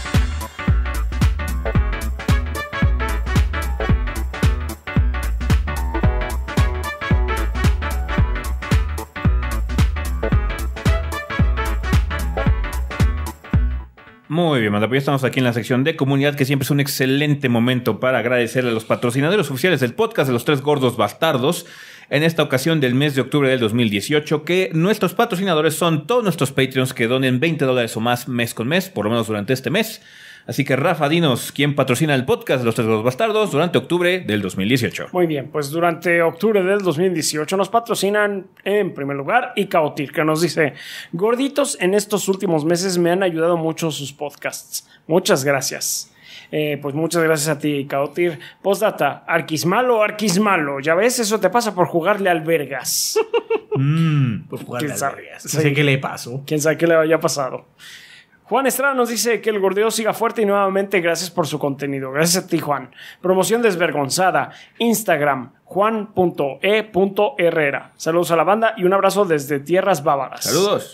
Muy bien, banda, pues ya estamos aquí en la sección de comunidad, que siempre es un excelente momento para agradecerle a los patrocinadores oficiales del podcast de Los Tres Gordos Bastardos. En esta ocasión del mes de octubre del 2018, que nuestros patrocinadores son todos nuestros Patreons que donen $20 o más mes con mes, por lo menos durante este mes. Así que, Rafa, dinos, ¿quién patrocina el podcast de Los Tres Gordos Bastardos durante octubre del 2018? Muy bien, pues durante octubre del 2018 nos patrocinan, en primer lugar, Icautir, que nos dice: gorditos, en estos últimos meses me han ayudado mucho sus podcasts. Muchas gracias. Pues muchas gracias a ti, Icautir. Postdata, Arquismalo, ya ves, eso te pasa por jugarle al vergas. Por jugarle al vergas. No Sí. sé qué le pasó. Quién sabe qué le haya pasado. Juan Estrada nos dice que el gordeo siga fuerte y nuevamente gracias por su contenido. Gracias a ti, Juan. Promoción desvergonzada. Instagram, juan.e.herrera. Saludos a la banda y un abrazo desde tierras bávaras. Saludos.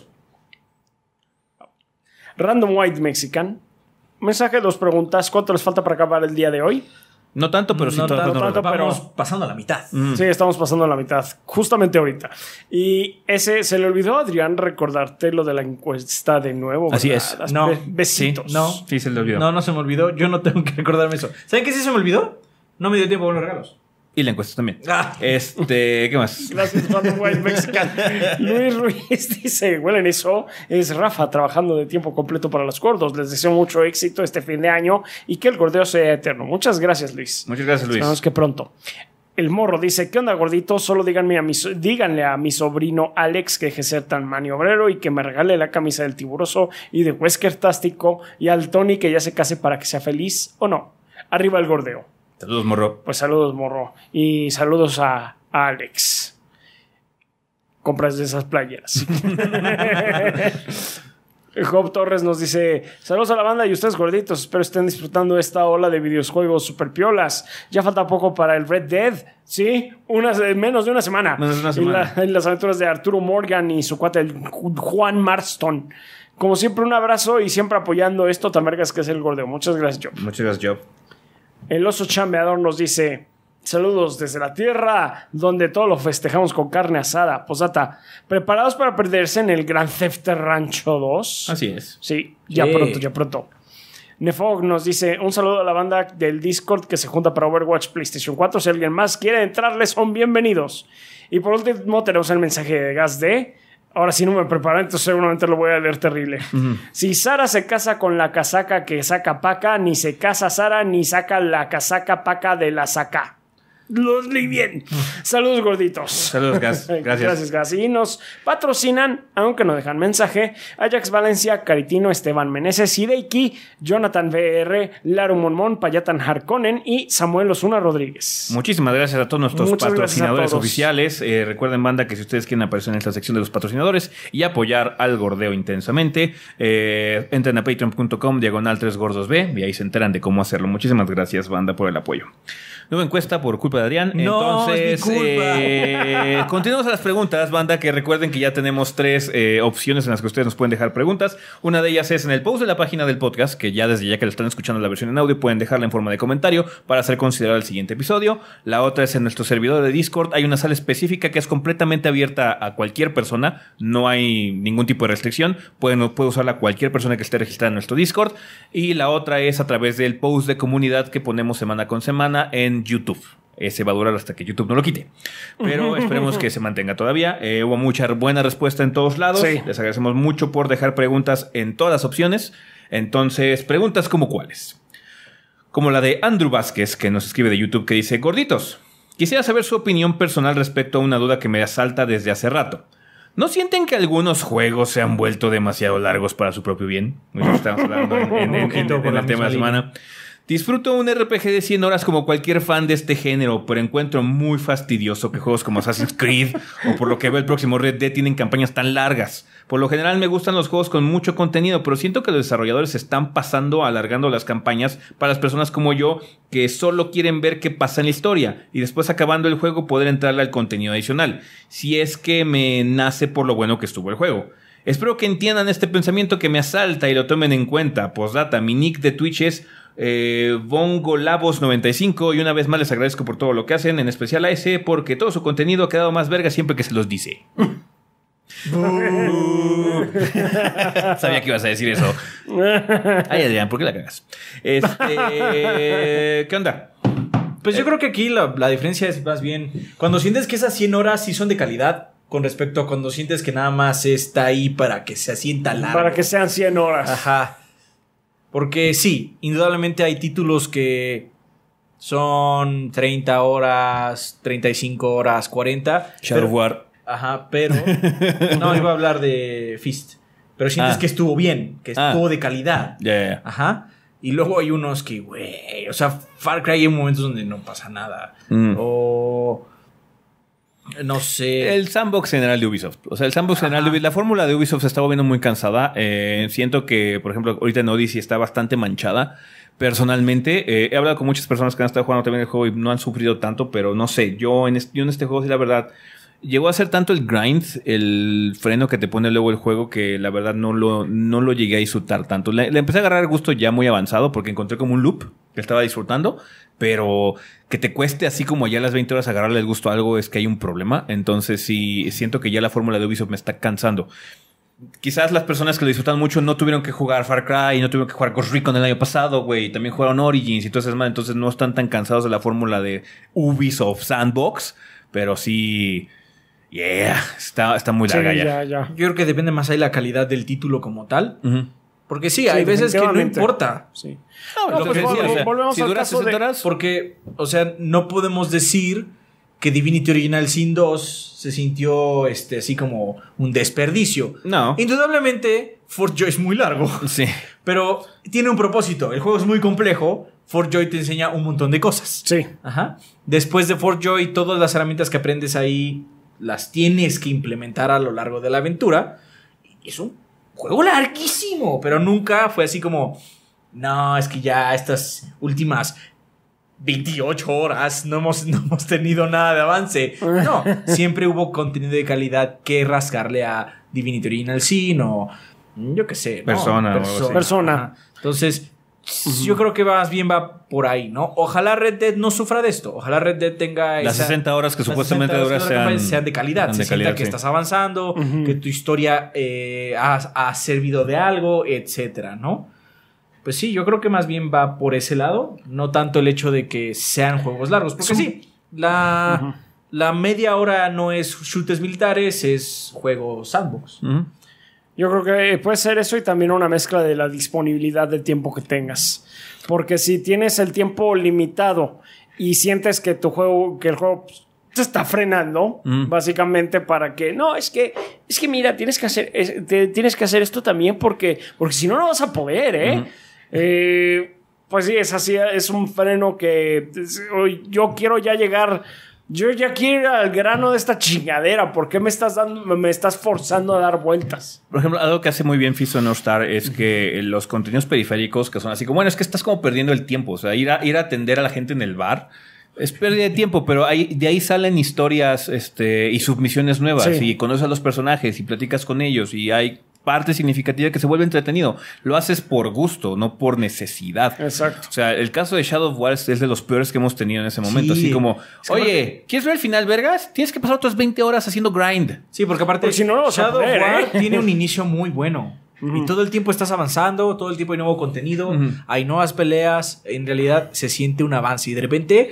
Random White Mexican. Mensaje, 2 preguntas. ¿Cuánto les falta para acabar el día de hoy? No tanto, pero sí. No tanto, pero vamos pasando a la mitad. Sí, estamos pasando a la mitad, justamente ahorita. Y se le olvidó a Adrián recordarte lo de la encuesta de nuevo. Así ¿verdad? es. No. Besitos. Sí, no. Sí, se le olvidó. No se me olvidó. Yo no tengo que recordarme eso. ¿Saben qué sí se me olvidó? No me dio tiempo con los regalos. Y la encuesta también. Ah. ¿Qué más? Gracias, Random White Mexican. Luis Ruiz dice, huelen eso. Es Rafa trabajando de tiempo completo para los gordos. Les deseo mucho éxito este fin de año y que el gordeo sea eterno. Muchas gracias, Luis. Muchas gracias, Luis. Esperamos que pronto. El Morro dice, ¿qué onda, gordito? Solo díganle a mi sobrino Alex que deje ser tan maniobrero y que me regale la camisa del Tiburoso y de Wesker Tástico, y al Tony que ya se case para que sea feliz o no. Arriba el gordeo. Saludos, morro. Pues saludos, Morro. Y saludos a Alex. Compras de esas playeras. Job Torres nos dice, saludos a la banda y ustedes gorditos, espero estén disfrutando esta ola de videojuegos super piolas. Ya falta poco para el Red Dead, ¿sí? Menos de una semana. Menos de una semana. En las aventuras de Arturo Morgan y su cuate, el Juan Marston. Como siempre, un abrazo y siempre apoyando esto tan vergas que es el gordeo. Muchas gracias, Job. Muchas gracias, Job. El oso chambeador nos dice, saludos desde la tierra donde todo lo festejamos con carne asada. Posata, ¿preparados para perderse en el Grand Theft Rancho 2? Así es. Sí, ya pronto. Nefog nos dice, un saludo a la banda del Discord que se junta para Overwatch PlayStation 4. Si alguien más quiere entrarle, son bienvenidos. Y por último tenemos el mensaje de Gas D. Ahora sí no me preparé, entonces seguramente lo voy a leer terrible. Si Sara se casa con la casaca que saca Paca, ni se casa Sara ni saca la casaca Paca de la saca. Los leí bien. Saludos, gorditos. Saludos, Gas. Gracias. Gracias, Gas. Y nos patrocinan, aunque no dejan mensaje, Ajax Valencia, Caritino, Esteban Meneses, Hideiki, Jonathan VR, Laru Monmon, Payatan Harkonnen y Samuel Osuna Rodríguez. Muchísimas gracias a todos nuestros Muchas patrocinadores todos. oficiales. Recuerden, banda, que si ustedes quieren aparecer en esta sección de los patrocinadores y apoyar al gordeo intensamente, entren a patreon.com/3gordos.b y ahí se enteran de cómo hacerlo. Muchísimas gracias, banda, por el apoyo. Nueva encuesta por culpa de Adrián. No, entonces, es mi culpa. continuamos a las preguntas, banda, que recuerden que ya tenemos 3 opciones en las que ustedes nos pueden dejar preguntas. Una de ellas es en el post de la página del podcast, que ya desde ya que lo están escuchando la versión en audio, pueden dejarla en forma de comentario para ser considerado el siguiente episodio. La otra es en nuestro servidor de Discord. Hay una sala específica que es completamente abierta a cualquier persona. No hay ningún tipo de restricción. Puede usarla cualquier persona que esté registrada en nuestro Discord. Y la otra es a través del post de comunidad que ponemos semana con semana en YouTube. Ese va a durar hasta que YouTube no lo quite. Pero esperemos que se mantenga todavía. Hubo mucha buena respuesta en todos lados. Sí. Les agradecemos mucho por dejar preguntas en todas las opciones. Entonces, preguntas como cuáles. Como la de Andrew Vázquez, que nos escribe de YouTube, que dice: gorditos, quisiera saber su opinión personal respecto a una duda que me asalta desde hace rato. ¿No sienten que algunos juegos se han vuelto demasiado largos para su propio bien? Estamos hablando en el tema de la semana. Disfruto un RPG de 100 horas como cualquier fan de este género, pero encuentro muy fastidioso que juegos como Assassin's Creed o por lo que veo el próximo Red Dead tienen campañas tan largas. Por lo general me gustan los juegos con mucho contenido, pero siento que los desarrolladores se están pasando alargando las campañas para las personas como yo que solo quieren ver qué pasa en la historia y después acabando el juego poder entrarle al contenido adicional, si es que me nace por lo bueno que estuvo el juego. Espero que entiendan este pensamiento que me asalta y lo tomen en cuenta. Postdata, mi nick de Twitch es Bongolavos95 y una vez más les agradezco por todo lo que hacen, en especial a ese porque todo su contenido ha quedado más verga siempre que se los dice. Sabía que ibas a decir eso. Ay, Adrián, ¿por qué la cagas? ¿Qué onda? Pues yo creo que aquí la diferencia es más bien cuando sientes que esas 100 horas sí son de calidad con respecto a cuando sientes que nada más está ahí para que se asienta largo. Para que sean 100 horas. Ajá. Porque sí, indudablemente hay títulos que son 30 horas, 35 horas, 40. Shadow War. Ajá, pero... No, iba a hablar de Fist. Pero sientes que estuvo bien, que estuvo de calidad. Yeah. Ajá. Y luego hay unos que, güey... O sea, Far Cry hay momentos donde no pasa nada. O... No sé. El sandbox general de Ubisoft. O sea, el sandbox general de Ubisoft. La fórmula de Ubisoft se está volviendo muy cansada. Siento que, por ejemplo, ahorita en Odyssey está bastante manchada. Personalmente, he hablado con muchas personas que han estado jugando también el juego y no han sufrido tanto, pero no sé. Yo en este juego, sí, la verdad, llegó a ser tanto el grind, el freno que te pone luego el juego, que la verdad no lo llegué a disfrutar tanto. Le empecé a agarrar el gusto ya muy avanzado porque encontré como un loop que estaba disfrutando, pero que te cueste así como ya las 20 horas agarrarle el gusto a algo es que hay un problema. Entonces sí, siento que ya la fórmula de Ubisoft me está cansando. Quizás las personas que lo disfrutan mucho no tuvieron que jugar Far Cry, no tuvieron que jugar Ghost Recon el año pasado, güey. También jugaron Origins y todo eso, entonces no están tan cansados de la fórmula de Ubisoft Sandbox, pero sí... Yeah, está muy larga ya. Yo creo que depende más ahí la calidad del título como tal. Porque sí, hay veces que no importa. Sí. No, lo que decía, o sea, volvemos si al dura caso 60 horas... Porque, o sea, no podemos decir que Divinity Original Sin 2 se sintió así como un desperdicio. No. Indudablemente, Fort Joy es muy largo. Sí. Pero tiene un propósito. El juego es muy complejo. Fort Joy te enseña un montón de cosas. Sí. Ajá. Después de Fort Joy, todas las herramientas que aprendes ahí las tienes que implementar a lo largo de la aventura. Es un juego larguísimo, pero nunca fue así como, no, es que ya estas últimas 28 horas no hemos tenido nada de avance. No, siempre hubo contenido de calidad que rascarle a Divinity Original Sin o yo qué sé, ¿no? Persona. Entonces, yo creo que más bien va por ahí, ¿no? Ojalá Red Dead no sufra de esto. Ojalá Red Dead tenga las 60 horas que supuestamente dura sean de calidad. Se sienta que estás avanzando, que tu historia ha servido de algo, etcétera, ¿no? Pues sí, yo creo que más bien va por ese lado. No tanto el hecho de que sean juegos largos. Porque sí, la media hora no es shooters militares, es juego sandbox. Yo creo que puede ser eso y también una mezcla de la disponibilidad de tiempo que tengas. Porque si tienes el tiempo limitado y sientes que el juego te está frenando, básicamente para que... No, es que mira, tienes que hacer esto también porque si no, no vas a poder, pues sí, es así, es un freno que yo quiero ya llegar... Yo ya quiero ir al grano de esta chingadera. ¿Por qué me estás forzando a dar vueltas? Por ejemplo, algo que hace muy bien Fisto North Star es que los contenidos periféricos que son así como, bueno, es que estás como perdiendo el tiempo. O sea, ir a atender a la gente en el bar es pérdida de tiempo, pero de ahí salen historias y submisiones nuevas. Sí. Y conoces a los personajes y platicas con ellos y hay parte significativa que se vuelve entretenido. Lo haces por gusto, no por necesidad. Exacto. O sea, el caso de Shadow of War es de los peores que hemos tenido en ese momento. Sí. Así como, oye, ¿quieres ver el final, vergas? Tienes que pasar otras 20 horas haciendo grind. Sí, porque aparte si no, Shadow of War tiene un inicio muy bueno. Y todo el tiempo estás avanzando, todo el tiempo hay nuevo contenido, hay nuevas peleas. En realidad se siente un avance y de repente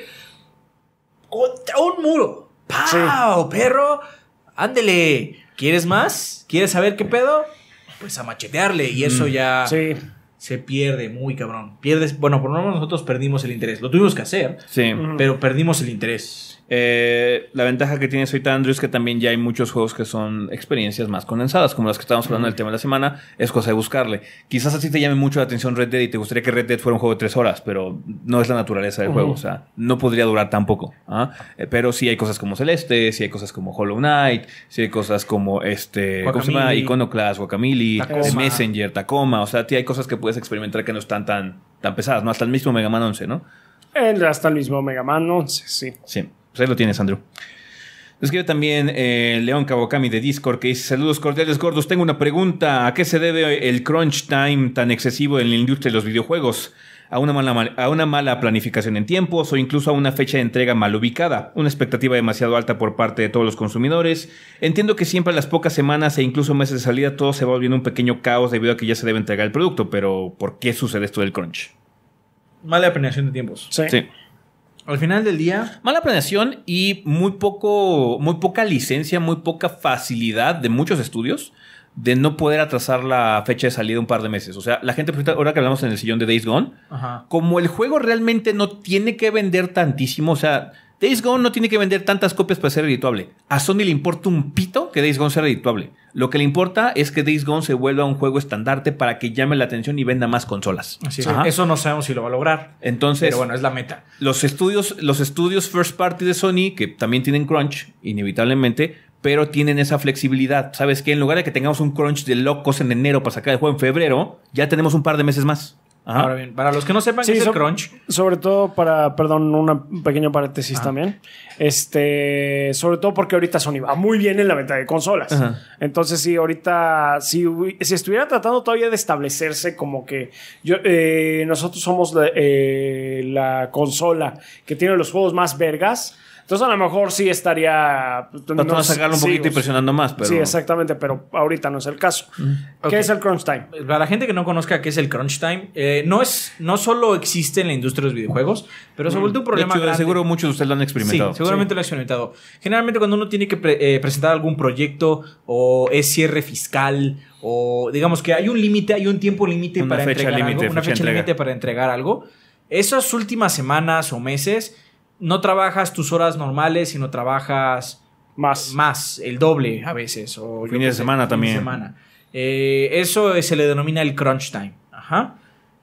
contra un muro. ¡Pau, sí, perro! ¡Ándele! ¿Quieres más? ¿Quieres saber qué pedo? Pues a machetearle. Y eso ya se pierde muy cabrón. Bueno, por lo menos nosotros perdimos el interés. Lo tuvimos que hacer, pero perdimos el interés. La ventaja que tienes ahorita, Andrew, es que también ya hay muchos juegos que son experiencias más condensadas, como las que estábamos hablando del tema de la semana. Es cosa de buscarle. Quizás así te llame mucho la atención Red Dead y te gustaría que Red Dead fuera un juego de 3 horas, pero no es la naturaleza del juego. O sea, no podría durar tampoco. Pero sí hay cosas como Celeste, sí hay cosas como Hollow Knight, sí hay cosas como ¿cómo se llama? Iconoclast, Guacamelee, Messenger, Tacoma. O sea, sí hay cosas que puedes experimentar que no están tan pesadas, ¿no? Hasta el mismo Mega Man 11, ¿no? Hasta el mismo Mega Man 11, sí. Sí. Pues ahí lo tienes, Andrew. Escribe también León Kawakami de Discord que dice: saludos cordiales, gordos. Tengo una pregunta. ¿A qué se debe el crunch time tan excesivo en la industria de los videojuegos? ¿A una mala planificación en tiempos o incluso a una fecha de entrega mal ubicada? ¿Una expectativa demasiado alta por parte de todos los consumidores? Entiendo que siempre a las pocas semanas e incluso meses de salida todo se va volviendo un pequeño caos debido a que ya se debe entregar el producto. Pero ¿por qué sucede esto del crunch? Mala planeación de tiempos. Sí. Al final del día, mala planeación y muy poca licencia, muy poca facilidad de muchos estudios de no poder atrasar la fecha de salida un par de meses. O sea, la gente, ahora que hablamos en el sillón de Days Gone, como el juego realmente no tiene que vender tantísimo, o sea, Days Gone no tiene que vender tantas copias para ser redituable. A Sony le importa un pito que Days Gone sea redituable. Lo que le importa es que Days Gone se vuelva un juego estandarte para que llame la atención y venda más consolas. Así es. Eso no sabemos si lo va a lograr. Entonces, pero bueno, es la meta. Los estudios first party de Sony, que también tienen crunch, inevitablemente, pero tienen esa flexibilidad. ¿Sabes qué? En lugar de que tengamos un crunch de locos en enero para sacar el juego en febrero, ya tenemos un par de meses más. Ajá. Ahora bien, para los que no sepan qué es el crunch. Sobre todo un pequeño paréntesis también. Sobre todo porque ahorita Sony va muy bien en la venta de consolas. Ajá. Entonces, sí, ahorita, si estuviera tratando todavía de establecerse como que nosotros somos la consola que tiene los juegos más vergas. Entonces, a lo mejor sí estaría... Tratando de sacarlo un poquito y presionando más, pero... Sí, exactamente, pero ahorita no es el caso. ¿Qué es el crunch time? Para la gente que no conozca qué es el crunch time, no solo existe en la industria de los videojuegos, pero se ha vuelto un problema de hecho, grande. Seguro muchos de ustedes lo han experimentado. Sí, seguramente lo han experimentado. Generalmente cuando uno tiene que presentar algún proyecto o es cierre fiscal o digamos que hay un límite, hay un tiempo límite para entregar algo, una fecha límite para entregar algo, esas últimas semanas o meses... No trabajas tus horas normales, sino trabajas más el doble a veces. O fines de semana también. Eso se le denomina el crunch time. Ajá.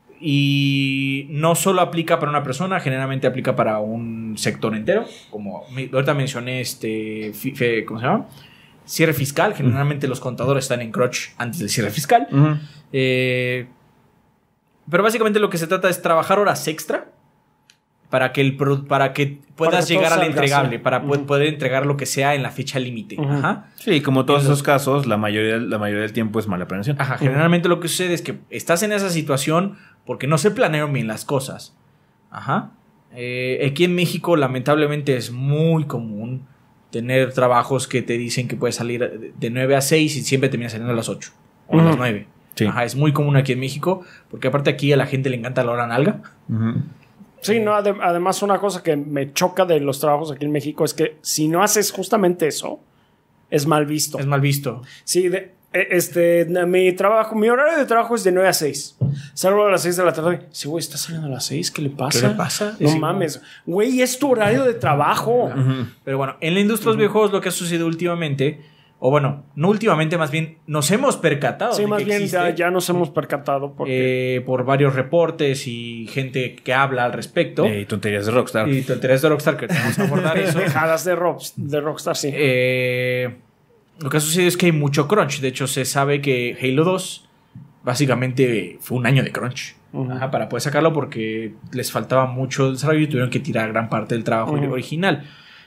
Y no solo aplica para una persona, generalmente aplica para un sector entero. Como ahorita mencioné, ¿cómo se llama? Cierre fiscal. Generalmente los contadores están en crunch antes del cierre fiscal. Pero básicamente lo que se trata es trabajar horas extra. Para que puedas llegar al entregable, para poder entregar lo que sea en la fecha límite. Ajá. Sí, como todos esos casos, la mayoría del tiempo es mala planeación. Ajá, generalmente lo que sucede es que estás en esa situación porque no se planearon bien las cosas. Ajá. Aquí en México, lamentablemente, es muy común tener trabajos que te dicen que puedes salir de 9 a 6 y siempre terminas saliendo a las 8 o a las 9. Sí. Ajá, es muy común aquí en México, porque aparte aquí a la gente le encanta la hora nalga. Sí, no, además una cosa que me choca de los trabajos aquí en México es que si no haces justamente eso, es mal visto. Es mal visto. Sí, mi horario de trabajo es de 9 a 6. Salgo a las 6 de la tarde. Sí, güey, ¿estás saliendo a las 6? ¿Qué le pasa? ¿Qué le pasa? No mames. Güey, es tu horario de trabajo. Pero bueno, en la industria de los videojuegos lo que ha sucedido últimamente... O bueno, no últimamente, más bien nos hemos percatado. Sí, más bien ya nos hemos percatado. Por varios reportes y gente que habla al respecto. Y tonterías de Rockstar. Que tenemos que abordar eso. Dejadas de Rockstar, sí. Lo que ha sucedido es que hay mucho crunch. De hecho, se sabe que Halo 2 básicamente fue un año de crunch. Para poder sacarlo porque les faltaba mucho desarrollo y tuvieron que tirar gran parte del trabajo original.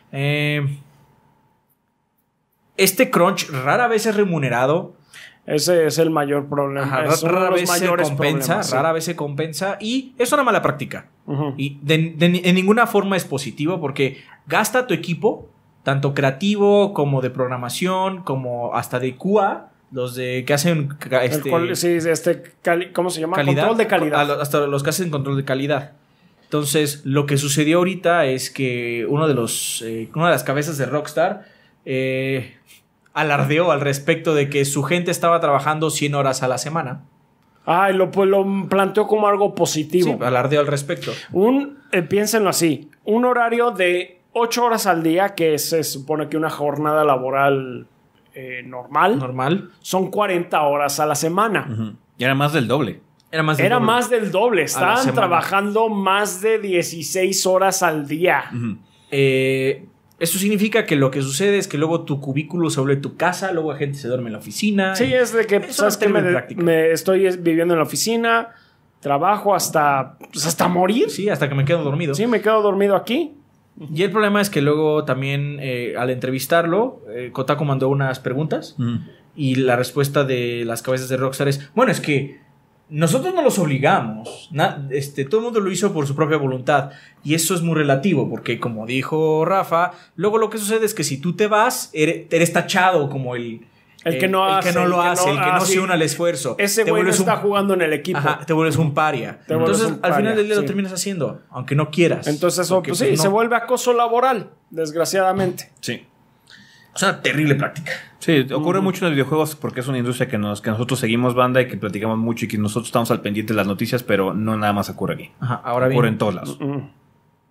Este crunch rara vez es remunerado. Ese es el mayor problema. Rara vez se compensa y es una mala práctica. Y en ninguna forma es positivo porque gasta tu equipo, tanto creativo como de programación, como hasta de QA, los de que hacen ¿cómo se llama? Calidad, control de calidad. Hasta los que hacen control de calidad. Entonces, lo que sucedió ahorita es que una de las cabezas de Rockstar alardeó al respecto de que su gente estaba trabajando 100 horas a la semana. Y lo planteó como algo positivo. Sí, alardeó al respecto. Piénsenlo así, un horario de 8 horas al día, que se supone que una jornada laboral normal, son 40 horas a la semana. Y era más del doble. Era más del doble. Estaban trabajando más de 16 horas al día. Eso significa que lo que sucede es que luego tu cubículo se vuelve tu casa, luego la gente se duerme en la oficina. Sí, es de que sabes que me estoy viviendo en la oficina, trabajo hasta morir. Sí, hasta que me quedo dormido. Sí, me quedo dormido aquí. Y el problema es que luego también al entrevistarlo, Kotaku mandó unas preguntas y la respuesta de las cabezas de Rockstar es, bueno, es que nosotros no los obligamos, todo el mundo lo hizo por su propia voluntad y eso es muy relativo porque como dijo Rafa, luego lo que sucede es que si tú te vas, eres tachado como el que no se une al esfuerzo. Ese güey no está jugando en el equipo. Te vuelves un paria. Entonces al final del día lo terminas haciendo, aunque no quieras. Entonces eso se vuelve acoso laboral, desgraciadamente. Sí. Es una terrible práctica. Sí, ocurre mucho en los videojuegos porque es una industria que nosotros seguimos, banda, y que platicamos mucho y que nosotros estamos al pendiente de las noticias, pero no nada más ocurre aquí. Ahora bien, ocurre en todos lados.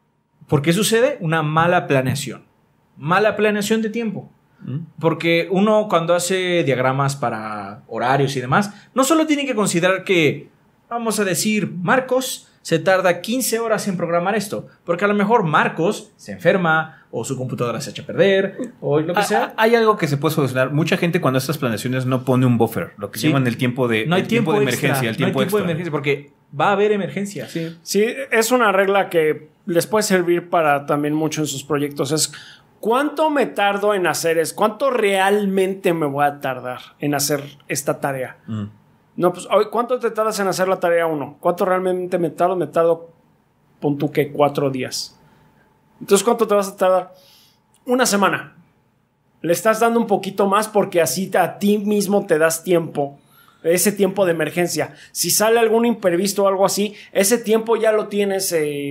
¿Por qué sucede? Una mala planeación. Mala planeación de tiempo. Porque uno cuando hace diagramas para horarios y demás, no solo tiene que considerar que, vamos a decir, Marcos se tarda 15 horas en programar esto, porque a lo mejor Marcos se enferma o su computadora se echa a perder o lo que sea. Hay algo que se puede solucionar. Mucha gente cuando estas planeaciones no pone un buffer, lo que llaman el tiempo de, no hay tiempo de extra, emergencia. El tiempo no hay tiempo extra. de emergencia porque va a haber emergencias. Sí, es una regla que les puede servir para también mucho en sus proyectos. Es ¿cuánto me tardo en hacer eso? ¿Cuánto realmente me voy a tardar en hacer esta tarea? No, pues, ¿cuánto te tardas en hacer la tarea 1? ¿Cuánto realmente me tardo? Me tardo, pon tú que 4 días. Entonces, ¿cuánto te vas a tardar? 1 semana. Le estás dando un poquito más porque así a ti mismo te das tiempo. Ese tiempo de emergencia. Si sale algún imprevisto o algo así, ese tiempo ya lo tienes...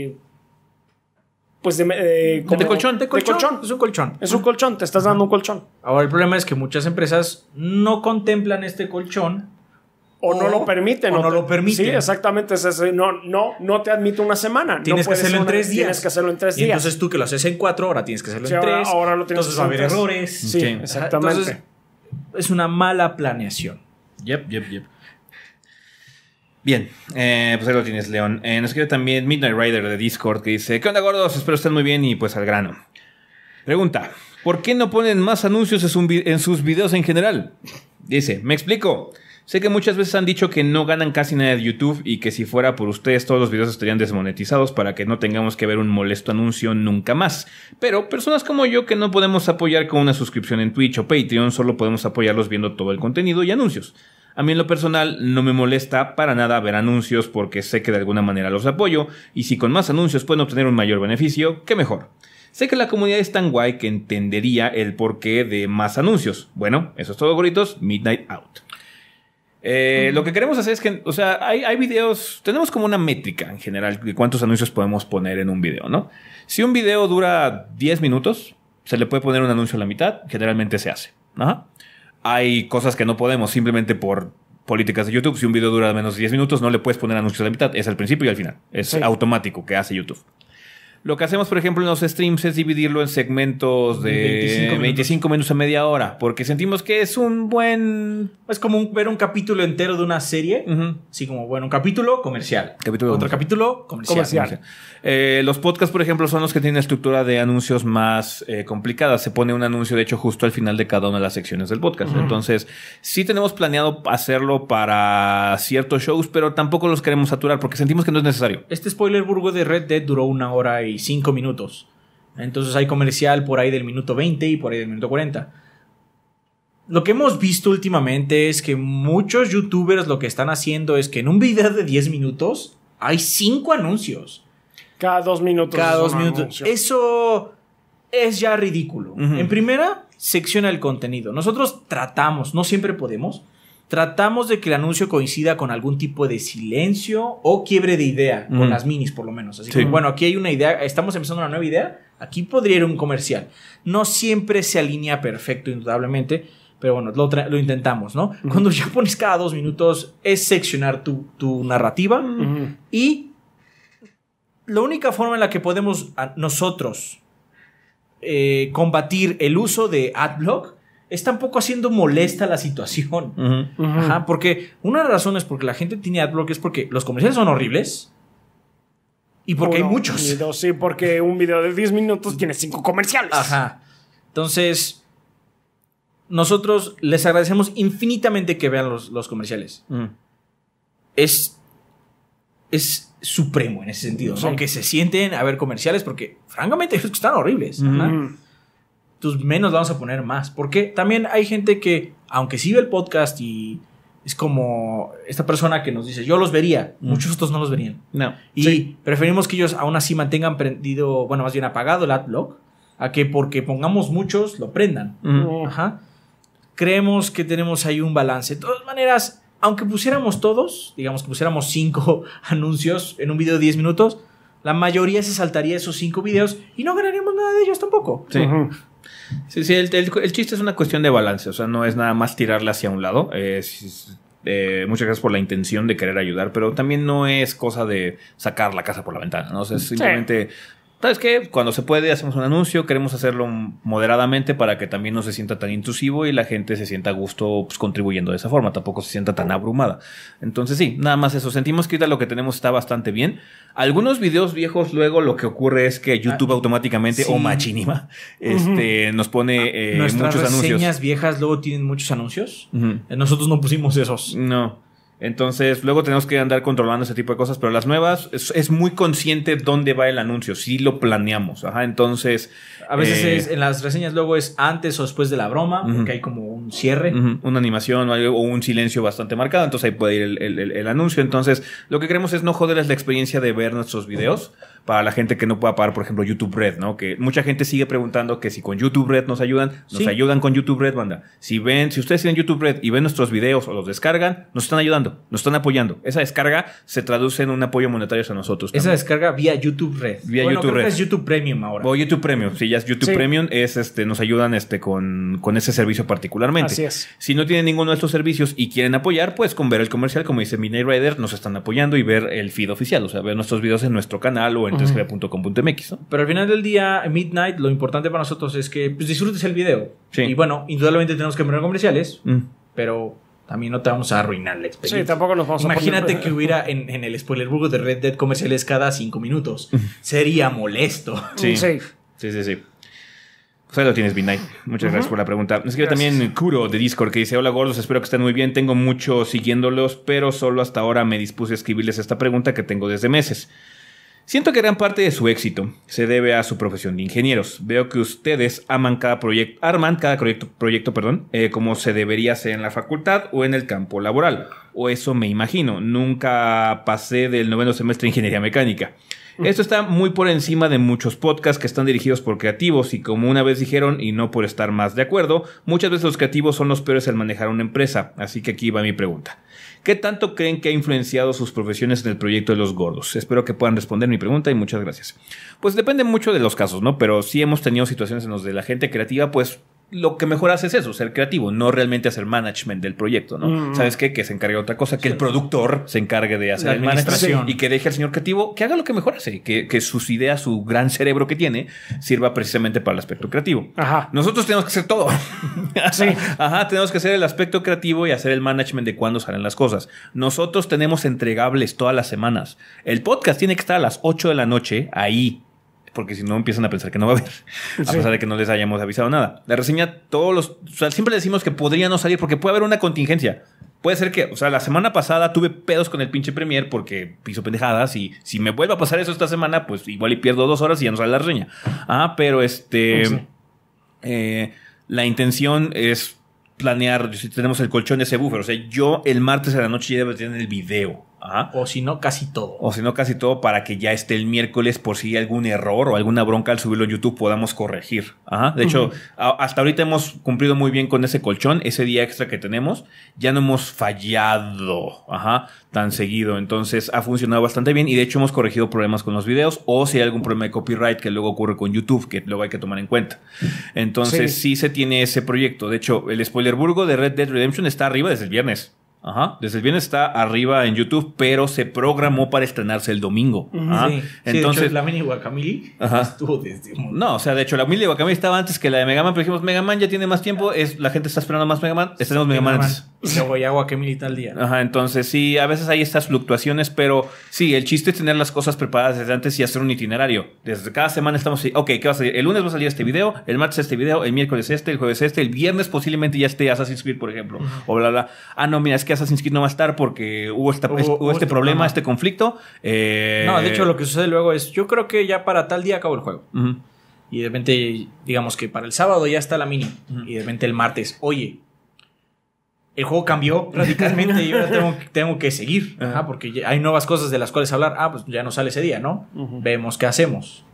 pues de colchón. Es un colchón. Es un colchón, te estás dando un colchón. Ahora el problema es que muchas empresas no contemplan este colchón o no lo permiten. O no lo permiten. Sí, exactamente. No te admite 1 semana. Tienes que hacerlo en 3 días. Tienes que hacerlo en 3 días. Y entonces tú que lo haces en 4, ahora tienes que hacerlo en 3. Ahora lo tienes entonces va a haber errores. Sí, exactamente. Entonces es una mala planeación. Yep. Bien, pues ahí lo tienes, León. Nos escribe también Midnight Rider de Discord que dice: ¿qué onda, gordos? Espero estén muy bien y pues al grano. Pregunta: ¿por qué no ponen más anuncios en sus videos en general? Dice: me explico. Sé que muchas veces han dicho que no ganan casi nada de YouTube y que si fuera por ustedes todos los videos estarían desmonetizados para que no tengamos que ver un molesto anuncio nunca más. Pero personas como yo que no podemos apoyar con una suscripción en Twitch o Patreon, solo podemos apoyarlos viendo todo el contenido y anuncios. A mí en lo personal no me molesta para nada ver anuncios porque sé que de alguna manera los apoyo y si con más anuncios pueden obtener un mayor beneficio, qué mejor. Sé que la comunidad es tan guay que entendería el porqué de más anuncios. Bueno, eso es todo, gorritos. Midnight out. Lo que queremos hacer es que, o sea, hay videos, tenemos como una métrica en general de cuántos anuncios podemos poner en un video, ¿no? Si un video dura 10 minutos, se le puede poner un anuncio a la mitad, generalmente se hace. Ajá. Hay cosas que no podemos simplemente por políticas de YouTube. Si un video dura menos de 10 minutos, no le puedes poner anuncios a la mitad, es al principio y al final. Es automático que hace YouTube. Lo que hacemos, por ejemplo, en los streams es dividirlo en segmentos de 25 minutos a media hora, porque sentimos que es un buen... Es como ver un capítulo entero de una serie, así como, bueno, un capítulo comercial. Otro capítulo comercial. Los podcasts, por ejemplo, son los que tienen estructura de anuncios más complicadas. Se pone un anuncio, de hecho, justo al final de cada una de las secciones del podcast. Entonces, sí tenemos planeado hacerlo para ciertos shows, pero tampoco los queremos saturar porque sentimos que no es necesario. Este spoiler burgo de Red Dead duró 1 hora y 5 minutos. Entonces hay comercial por ahí del minuto 20 y por ahí del minuto 40. Lo que hemos visto últimamente es que muchos youtubers lo que están haciendo es que en un video de 10 minutos hay 5 anuncios. Cada 2 minutos. Cada 2 minutos. Anuncio. Eso es ya ridículo. En primera, secciona el contenido. Nosotros tratamos, no siempre podemos, tratamos de que el anuncio coincida con algún tipo de silencio o quiebre de idea, con las minis por lo menos. Así que, bueno, aquí hay una idea, estamos empezando una nueva idea, aquí podría ir un comercial. No siempre se alinea perfecto, indudablemente, pero bueno, lo intentamos, ¿no? Cuando ya pones cada 2 minutos es seccionar tu narrativa y la única forma en la que podemos nosotros combatir el uso de AdBlock es tampoco haciendo molesta la situación. Ajá, porque una de las razones por que la gente tiene AdBlock es porque los comerciales son horribles y porque hay muchos. Sí, porque un video de 10 minutos tiene 5 comerciales. Ajá. Entonces, nosotros les agradecemos infinitamente que vean los comerciales. Es supremo en ese sentido, ¿no? Que se sienten a ver comerciales porque, francamente, están horribles. Entonces menos vamos a poner más. Porque también hay gente que, aunque sí ve el podcast y es como esta persona que nos dice, yo los vería, muchos otros no los verían. No. Y preferimos que ellos aún así mantengan prendido, bueno, más bien apagado el AdBlock, a que porque pongamos muchos lo prendan. Ajá. Creemos que tenemos ahí un balance. De todas maneras, aunque pusiéramos todos, digamos que pusiéramos 5 anuncios en un video de 10 minutos, la mayoría se saltaría esos 5 videos y no ganaríamos nada de ellos tampoco. Sí. Sí, el chiste es una cuestión de balance, o sea, no es nada más tirarle hacia un lado. Muchas gracias por la intención de querer ayudar, pero también no es cosa de sacar la casa por la ventana, ¿no? O sea, es simplemente ¿sabes qué? Cuando se puede hacemos un anuncio, queremos hacerlo moderadamente para que también no se sienta tan intrusivo y la gente se sienta a gusto pues, contribuyendo de esa forma, tampoco se sienta tan abrumada. Entonces sí, nada más eso. Sentimos que ahorita lo que tenemos está bastante bien. Algunos videos viejos luego lo que ocurre es que YouTube automáticamente o Machinima nos pone muchos anuncios. Nuestras reseñas viejas luego tienen muchos anuncios. Nosotros no pusimos esos. No. Entonces, luego tenemos que andar controlando ese tipo de cosas, pero las nuevas es muy consciente dónde va el anuncio, sí lo planeamos. Ajá, entonces... A veces en las reseñas luego es antes o después de la broma, porque hay como un cierre. Una animación o un silencio bastante marcado, entonces ahí puede ir el anuncio. Entonces, lo que queremos es no joderles la experiencia de ver nuestros videos para la gente que no pueda pagar, por ejemplo, YouTube Red, ¿no? Que mucha gente sigue preguntando que si con YouTube Red nos ayudan ayudan con YouTube Red, banda. Si ustedes tienen YouTube Red y ven nuestros videos o los descargan, nos están ayudando, nos están apoyando. Esa descarga se traduce en un apoyo monetario hacia nosotros. Esa descarga vía YouTube Red. YouTube creo Red. Que es YouTube Premium ahora. O YouTube Premium, si ya es YouTube Premium, nos ayudan con ese servicio particularmente. Así es. Si no tienen ninguno de estos servicios y quieren apoyar, pues con ver el comercial, como dice Midnight Rider, nos están apoyando y ver el feed oficial, o sea, ver nuestros videos en nuestro canal o en 3gb.com.mx, ¿no? Pero al final del día, Midnight, lo importante para nosotros es que pues, disfrutes el video. Sí. Y bueno, indudablemente tenemos que poner comerciales, pero también no te vamos a arruinar la experiencia. Sí, tampoco nos vamos Imagínate que hubiera en el spoiler burgo de Red Dead comerciales cada 5 minutos. Sería molesto. Sí. Pues ahí lo tienes, Midnight. Muchas gracias por la pregunta. Nos escribe también Kuro de Discord que dice: hola gordos, espero que estén muy bien. Tengo mucho siguiéndolos, pero solo hasta ahora me dispuse a escribirles esta pregunta que tengo desde meses. Siento que gran parte de su éxito se debe a su profesión de ingenieros. Veo que ustedes arman cada proyecto, como se debería hacer en la facultad o en el campo laboral. O eso me imagino. Nunca pasé del 9º semestre de ingeniería mecánica. Esto está muy por encima de muchos podcasts que están dirigidos por creativos y como una vez dijeron, y no por estar más de acuerdo, muchas veces los creativos son los peores al manejar una empresa. Así que aquí va mi pregunta. ¿Qué tanto creen que ha influenciado sus profesiones en el proyecto de los gordos? Espero que puedan responder mi pregunta y muchas gracias. Pues depende mucho de los casos, ¿no? Pero sí hemos tenido situaciones en las de la gente creativa, pues lo que mejor hace es eso, ser creativo, no realmente hacer management del proyecto, ¿no? ¿Sabes qué? Que se encargue de otra cosa, que el productor se encargue de hacer el management y que deje al señor creativo que haga lo que mejor hace, que sus ideas, su gran cerebro que tiene, sirva precisamente para el aspecto creativo. Ajá. Nosotros tenemos que hacer todo. Sí. Ajá, tenemos que hacer el aspecto creativo y hacer el management de cuándo salen las cosas. Nosotros tenemos entregables todas las semanas. El podcast tiene que estar a las 8 de la noche ahí, porque si no empiezan a pensar que no va a haber, a pesar de que no les hayamos avisado nada. La reseña, siempre decimos que podría no salir porque puede haber una contingencia. Puede ser que, la semana pasada tuve pedos con el pinche Premiere porque hizo pendejadas y si me vuelve a pasar eso esta semana, pues igual y pierdo 2 horas y ya no sale la reseña. Pero la intención es planear, si tenemos el colchón de ese buffer. O sea, yo el martes a la noche ya debo tener el video. Ajá. O si no, casi todo. Para que ya esté el miércoles por si hay algún error o alguna bronca al subirlo en YouTube podamos corregir. Ajá. De hecho, hasta ahorita hemos cumplido muy bien con ese colchón, ese día extra que tenemos. Ya no hemos fallado tan seguido. Entonces ha funcionado bastante bien y de hecho hemos corregido problemas con los videos o si hay algún problema de copyright que luego ocurre con YouTube, que luego hay que tomar en cuenta. Entonces sí se tiene ese proyecto. De hecho, el spoiler burgo de Red Dead Redemption está arriba desde el viernes. Desde el viernes está arriba en YouTube, pero se programó para estrenarse el domingo. Entonces, de hecho, la mini Guacamole estuvo desde... No, de hecho, la mini Guacamole estaba antes que la de Mega Man, pero dijimos, Mega Man ya tiene más tiempo, la gente está esperando más Mega Man, estrenamos Mega Man antes. Luego ya Guacamole tal día. Entonces sí, a veces hay estas fluctuaciones, pero sí, el chiste es tener las cosas preparadas desde antes y hacer un itinerario. Desde cada semana estamos así, ok, ¿qué va a salir? El lunes va a salir este video, el martes este video, el miércoles el jueves el viernes posiblemente ya esté Assassin's Creed, por ejemplo, o bla, bla. No, mira, es que Assassin's Creed no va a estar porque hubo este problema, este conflicto. No, de hecho lo que sucede luego es, yo creo que ya para tal día acabo el juego. Y de repente, digamos que para el sábado ya está la mini. Y de repente el martes, oye, el juego cambió radicalmente y ahora tengo que seguir. Porque hay nuevas cosas de las cuales hablar. Pues ya no sale ese día, ¿no? Vemos qué hacemos.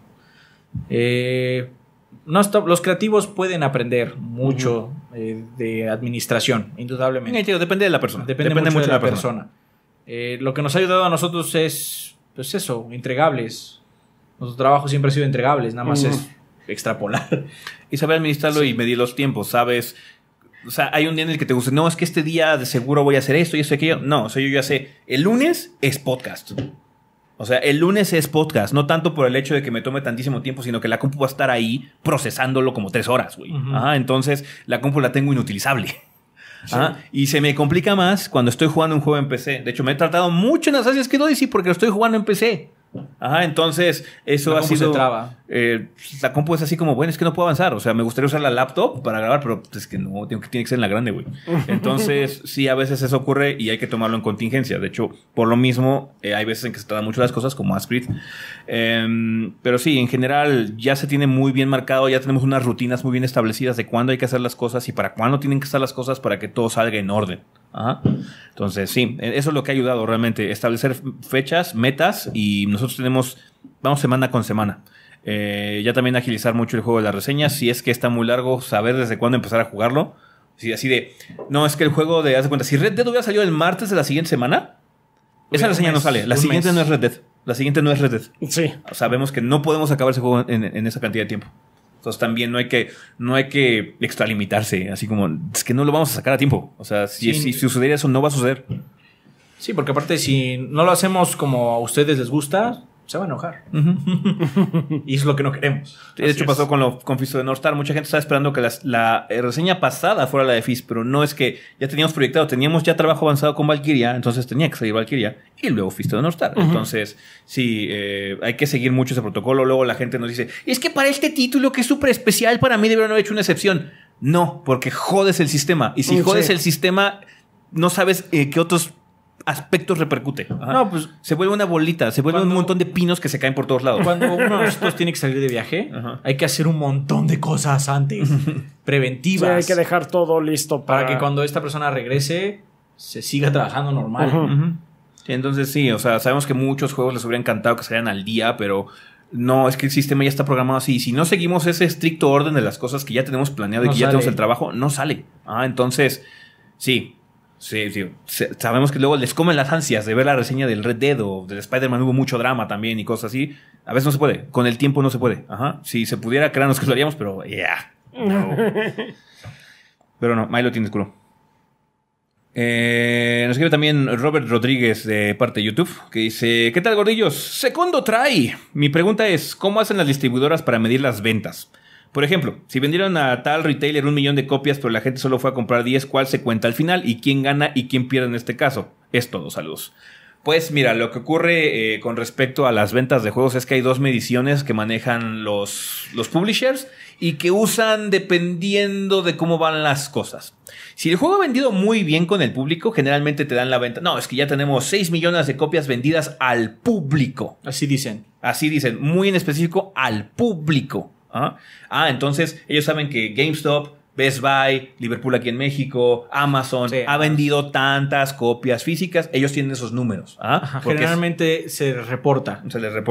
Los creativos pueden aprender mucho de administración, indudablemente. Depende de la persona. Depende mucho de la persona. Lo que nos ha ayudado a nosotros es, pues eso, entregables. Nuestro trabajo siempre ha sido entregables, nada más es extrapolar. Y saber administrarlo y medir los tiempos, ¿sabes? O sea, hay un día en el que te gusta, no, es que este día de seguro voy a hacer esto y esto y aquello. No, yo ya sé, el lunes es podcast. O sea, el lunes es podcast, no tanto por el hecho de que me tome tantísimo tiempo, sino que la compu va a estar ahí procesándolo como 3 horas, güey. Entonces, la compu la tengo inutilizable. Sí. Y se me complica más cuando estoy jugando un juego en PC. De hecho, me he tratado mucho en Assassin's Creed Odyssey porque lo estoy jugando en PC. Entonces eso ha sido... se traba. La compu es así como, bueno, es que no puedo avanzar. O sea, me gustaría usar la laptop para grabar, pero es que no, tiene que ser en la grande, güey. Entonces, sí, a veces eso ocurre y hay que tomarlo en contingencia. De hecho, por lo mismo, hay veces en que se tardan mucho las cosas, como Assassin's Creed. Pero sí, en general, ya se tiene muy bien marcado, ya tenemos unas rutinas muy bien establecidas de cuándo hay que hacer las cosas y para cuándo tienen que estar las cosas para que todo salga en orden. Entonces, sí, eso es lo que ha ayudado realmente, establecer fechas, metas, y nosotros vamos semana con semana. Ya también agilizar mucho el juego de las reseñas. Si es que está muy largo, saber desde cuándo empezar a jugarlo. Así de, no, es que el juego haz de cuenta, si Red Dead hubiera salido el martes de la siguiente semana, esa reseña no sale. La siguiente no es Red Dead. La siguiente no es Red Dead. Sí. Sabemos que no podemos acabar ese juego en esa cantidad de tiempo. Entonces también no hay que extralimitarse, así como, es que no lo vamos a sacar a tiempo. O sea, si sucediera eso, no va a suceder. Sí, porque aparte si no lo hacemos como a ustedes les gusta, se va a enojar. Y es lo que no queremos. De hecho, pasó con Fist of the North Star. Mucha gente estaba esperando que la reseña pasada fuera la de Fist, pero no, es que ya teníamos proyectado, teníamos ya trabajo avanzado con Valkyria, entonces tenía que salir Valkyria y luego Fist of the North Star. Entonces, sí, hay que seguir mucho ese protocolo. Luego la gente nos dice, es que para este título que es súper especial, para mí deberían haber hecho una excepción. No, porque jodes el sistema. Y si jodes el sistema, no sabes qué otros aspectos repercute. No, pues se vuelve una bolita, se vuelve un montón de pinos que se caen por todos lados. Cuando uno de nosotros tiene que salir de viaje, hay que hacer un montón de cosas antes, preventivas. Sí, hay que dejar todo listo para que cuando esta persona regrese se siga trabajando normal. Sí, entonces sí, o sea, sabemos que muchos juegos les hubiera encantado que salieran al día, pero no, es que el sistema ya está programado así. Y si no seguimos ese estricto orden de las cosas que ya tenemos planeado y que ya tenemos el trabajo, no sale. Entonces, sí. Sí, sabemos que luego les comen las ansias de ver la reseña del Red Dead o del Spider-Man. Hubo mucho drama también y cosas así. A veces no se puede. Con el tiempo no se puede. Si se pudiera, créanos que lo haríamos, pero no. Pero no, ahí lo tienes, culo. Nos escribe también Robert Rodríguez de parte de YouTube, que dice: ¿qué tal, gordillos? Segundo try. Mi pregunta es, ¿cómo hacen las distribuidoras para medir las ventas? Por ejemplo, si vendieron a tal retailer 1 millón de copias, pero la gente solo fue a comprar 10, ¿cuál se cuenta al final? ¿Y quién gana y quién pierde en este caso? Es todo, saludos. Pues mira, lo que ocurre con respecto a las ventas de juegos es que hay 2 mediciones que manejan los publishers y que usan dependiendo de cómo van las cosas. Si el juego ha vendido muy bien con el público, generalmente te dan la venta. No, es que ya tenemos 6 millones de copias vendidas al público. Así dicen, muy en específico al público. Entonces ellos saben que GameStop, Best Buy, Liverpool aquí en México, Amazon ha vendido tantas copias físicas. Ellos tienen esos números. Generalmente se les reporta.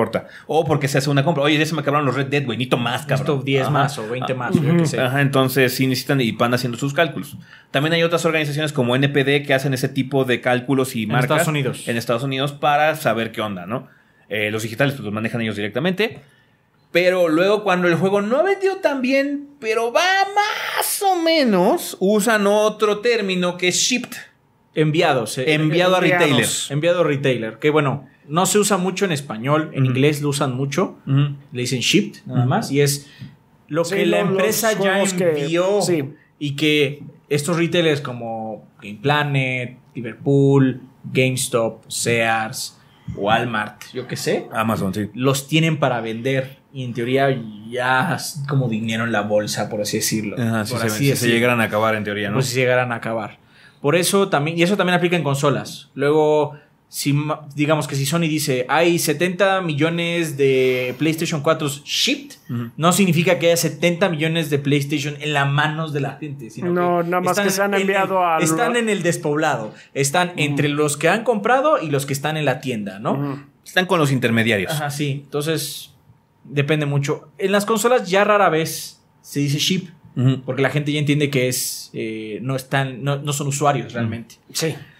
O porque se hace una compra. Oye, ya se me acabaron los Red Dead, güey. Necesito más, cabrón. Necesito 10 más o 20 más. Yo qué sé. Entonces sí necesitan y van haciendo sus cálculos. También hay otras organizaciones como NPD que hacen ese tipo de cálculos y marcas. En Estados Unidos para saber qué onda, ¿no? Los digitales pues los manejan ellos directamente. Pero luego cuando el juego no ha vendido tan bien, pero va más o menos, usan otro término que es shipped. Enviado a retailer. Enviado a retailer. Que bueno, no se usa mucho en español. En inglés lo usan mucho. Le dicen shipped nada más. Y es lo que la empresa ya envió. Y que estos retailers como Game Planet, Liverpool, GameStop, Sears, Walmart, yo qué sé. Amazon, sí. Los tienen para vender. Y en teoría ya como dinero en la bolsa, por así decirlo. Si se llegaran a acabar en teoría, ¿no? Pues si se llegaran a acabar. Por eso también, y eso también aplica en consolas. Luego, digamos que si Sony dice hay 70 millones de PlayStation 4 shipped, no significa que haya 70 millones de PlayStation en las manos de la gente. Sino no, nada más que se han enviado a... Están en el despoblado. Están entre los que han comprado y los que están en la tienda, ¿no? Están con los intermediarios. Sí. Entonces... depende mucho. En las consolas ya rara vez se dice ship, porque la gente ya entiende que es no son usuarios realmente. Sí.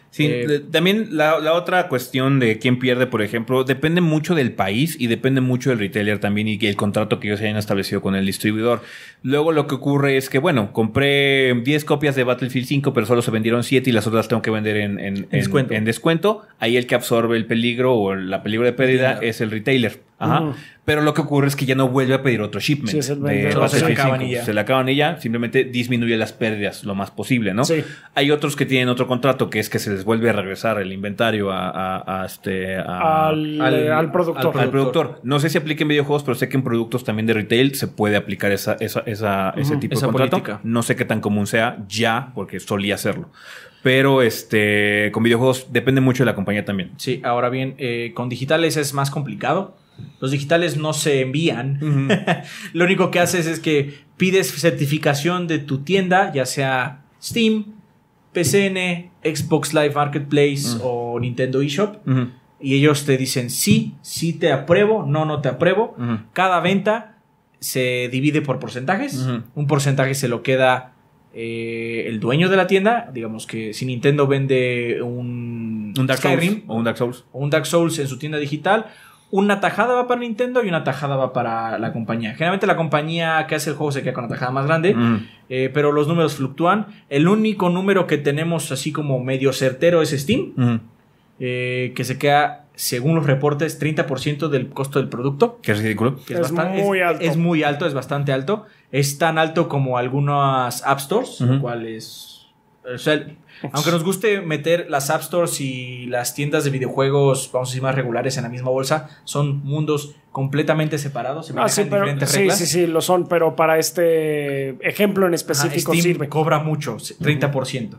Sí, también la otra cuestión de quién pierde, por ejemplo, depende mucho del país y depende mucho del retailer también y el contrato que ellos hayan establecido con el distribuidor. Luego lo que ocurre es que, bueno, compré 10 copias de Battlefield 5, pero solo se vendieron 7 y las otras tengo que vender en descuento. Ahí el que absorbe el peligro o la peligro de pérdida es el retailer. Ajá. Pero lo que ocurre es que ya no vuelve a pedir otro shipment. Sí, se le acaban y ya. Simplemente disminuye las pérdidas lo más posible, ¿no? Sí. Hay otros que tienen otro contrato que es que se les vuelve a regresar el inventario al productor. Al productor. No sé si aplica en videojuegos, pero sé que en productos también de retail se puede aplicar ese tipo de contrato. Política. No sé qué tan común sea ya, porque solía hacerlo. Pero con videojuegos depende mucho de la compañía también. Sí, ahora bien, con digitales es más complicado. Los digitales no se envían. Uh-huh. Lo único que haces es que pides certificación de tu tienda, ya sea Steam, PCN, Xbox Live Marketplace o Nintendo eShop. Uh-huh. Y ellos te dicen sí te apruebo, no te apruebo. Uh-huh. Cada venta se divide por porcentajes. Uh-huh. Un porcentaje se lo queda el dueño de la tienda. Digamos que si Nintendo vende un Dark Skyrim Souls o un Dark Souls en su tienda digital, una tajada va para Nintendo y una tajada va para la compañía. Generalmente la compañía que hace el juego se queda con la tajada más grande, pero los números fluctúan. El único número que tenemos así como medio certero es Steam, que se queda, según los reportes, 30% del costo del producto. Que es ridículo. Que es muy alto. Es muy alto, es bastante alto. Es tan alto como algunas App Stores, lo cual es... O sea, aunque nos guste meter las App Stores y las tiendas de videojuegos, vamos a decir, más regulares en la misma bolsa, son mundos completamente separados. Se manejan diferentes reglas. Sí, lo son, pero para este ejemplo en específico Steam sirve. Cobra mucho, 30%.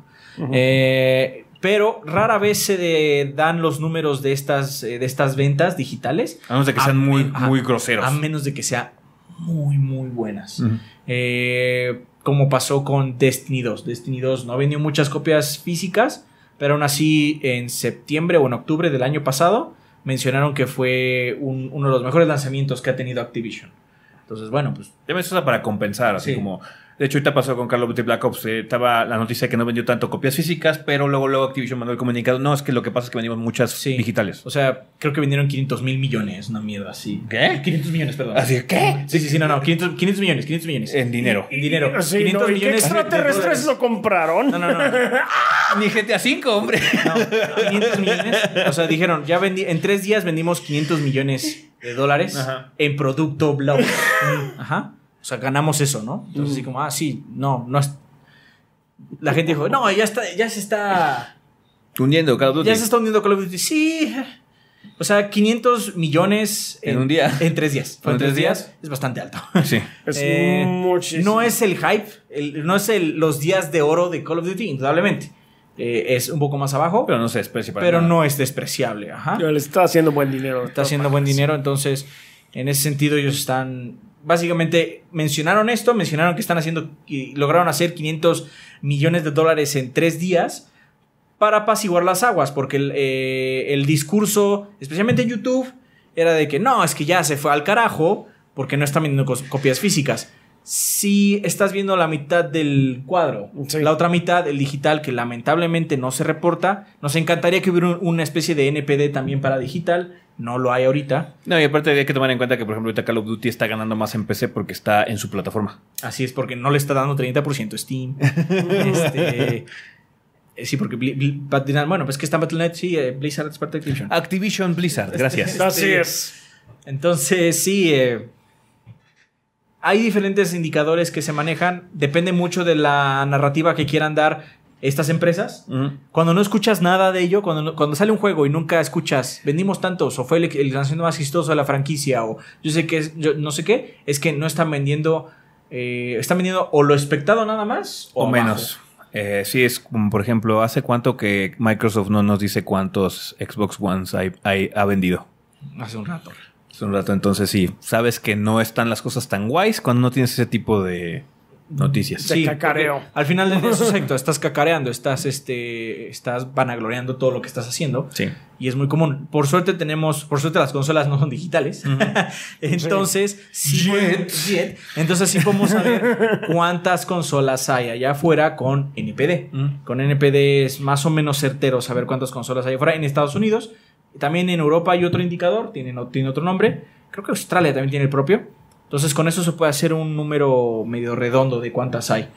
Pero rara vez se dan los números de estas ventas digitales. A menos de que sean muy groseros. A menos de que sean muy, muy buenas. Como pasó con Destiny 2. Destiny 2 no vendió muchas copias físicas, pero aún así en septiembre o en octubre del año pasado mencionaron que fue uno de los mejores lanzamientos que ha tenido Activision. Entonces, bueno, pues... Debe ser para compensar, así como... De hecho, ahorita pasó con Call of Duty Black Ops. Estaba la noticia que no vendió tanto copias físicas, pero luego Activision mandó el comunicado. No, es que lo que pasa es que vendimos muchas digitales. O sea, creo que vendieron 500 mil millones. Una mierda así. ¿Qué? 500 millones, perdón. ¿Así qué? Sí, no. 500 millones. En dinero. En dinero. Sí, 500 millones. ¿Qué extraterrestres lo compraron? No. Ni GTA V, hombre. No, 500 millones. O sea, dijeron, en 3 días vendimos 500 millones de dólares en producto blanco. Ajá. O sea, ganamos eso, ¿no? Entonces, así como, no es... La gente dijo, no, ya se está... Hundiendo Call of Duty. Ya se está hundiendo Call of Duty. Sí. O sea, 500 millones en un día. En 3 días. En 3 días es bastante alto. Sí. Es muchísimo. No es el hype, no es los días de oro de Call of Duty, indudablemente. Es un poco más abajo. Pero no se desprecia para Pero nada. no es despreciable. Ajá. Le está haciendo buen dinero. Está haciendo buen dinero, entonces, en ese sentido, ellos están... Básicamente mencionaron que están haciendo y lograron hacer 500 millones de dólares en 3 días para apaciguar las aguas, porque el discurso, especialmente en YouTube, era de que no, es que ya se fue al carajo porque no están vendiendo copias físicas. Si estás viendo la mitad del cuadro, la otra mitad, el digital, que lamentablemente no se reporta. Nos encantaría que hubiera una especie de NPD también para digital. No lo hay ahorita. No, y aparte hay que tomar en cuenta que, por ejemplo, ahorita Call of Duty está ganando más en PC porque está en su plataforma. Así es, porque no le está dando 30% Steam. Sí, porque bueno, pues que está Battle.net, sí, Blizzard es parte de Activision. Activision Blizzard, gracias. Así es. Entonces, sí, hay diferentes indicadores que se manejan. Depende mucho de la narrativa que quieran dar estas empresas. Cuando no escuchas nada de ello, cuando sale un juego y nunca escuchas vendimos tantos, o fue el lanzamiento más exitoso de la franquicia, o yo no sé qué, es que no están vendiendo o lo expectado nada más o menos. Sí, es como, por ejemplo, ¿hace cuánto que Microsoft no nos dice cuántos Xbox Ones ha vendido? Hace un rato. Entonces sí, sabes que no están las cosas tan guays cuando no tienes ese tipo de noticias. Sí, cacareo. Al final de eso, exacto, estás cacareando, estás vanagloriando todo lo que estás haciendo. Sí. Y es muy común. Por suerte las consolas no son digitales. Entonces, sí podemos saber cuántas consolas hay allá afuera con NPD. Con NPD es más o menos certero saber cuántas consolas hay afuera en Estados Unidos. También en Europa hay otro indicador, tiene otro nombre. Creo que Australia también tiene el propio. Entonces, con eso se puede hacer un número medio redondo de cuántas hay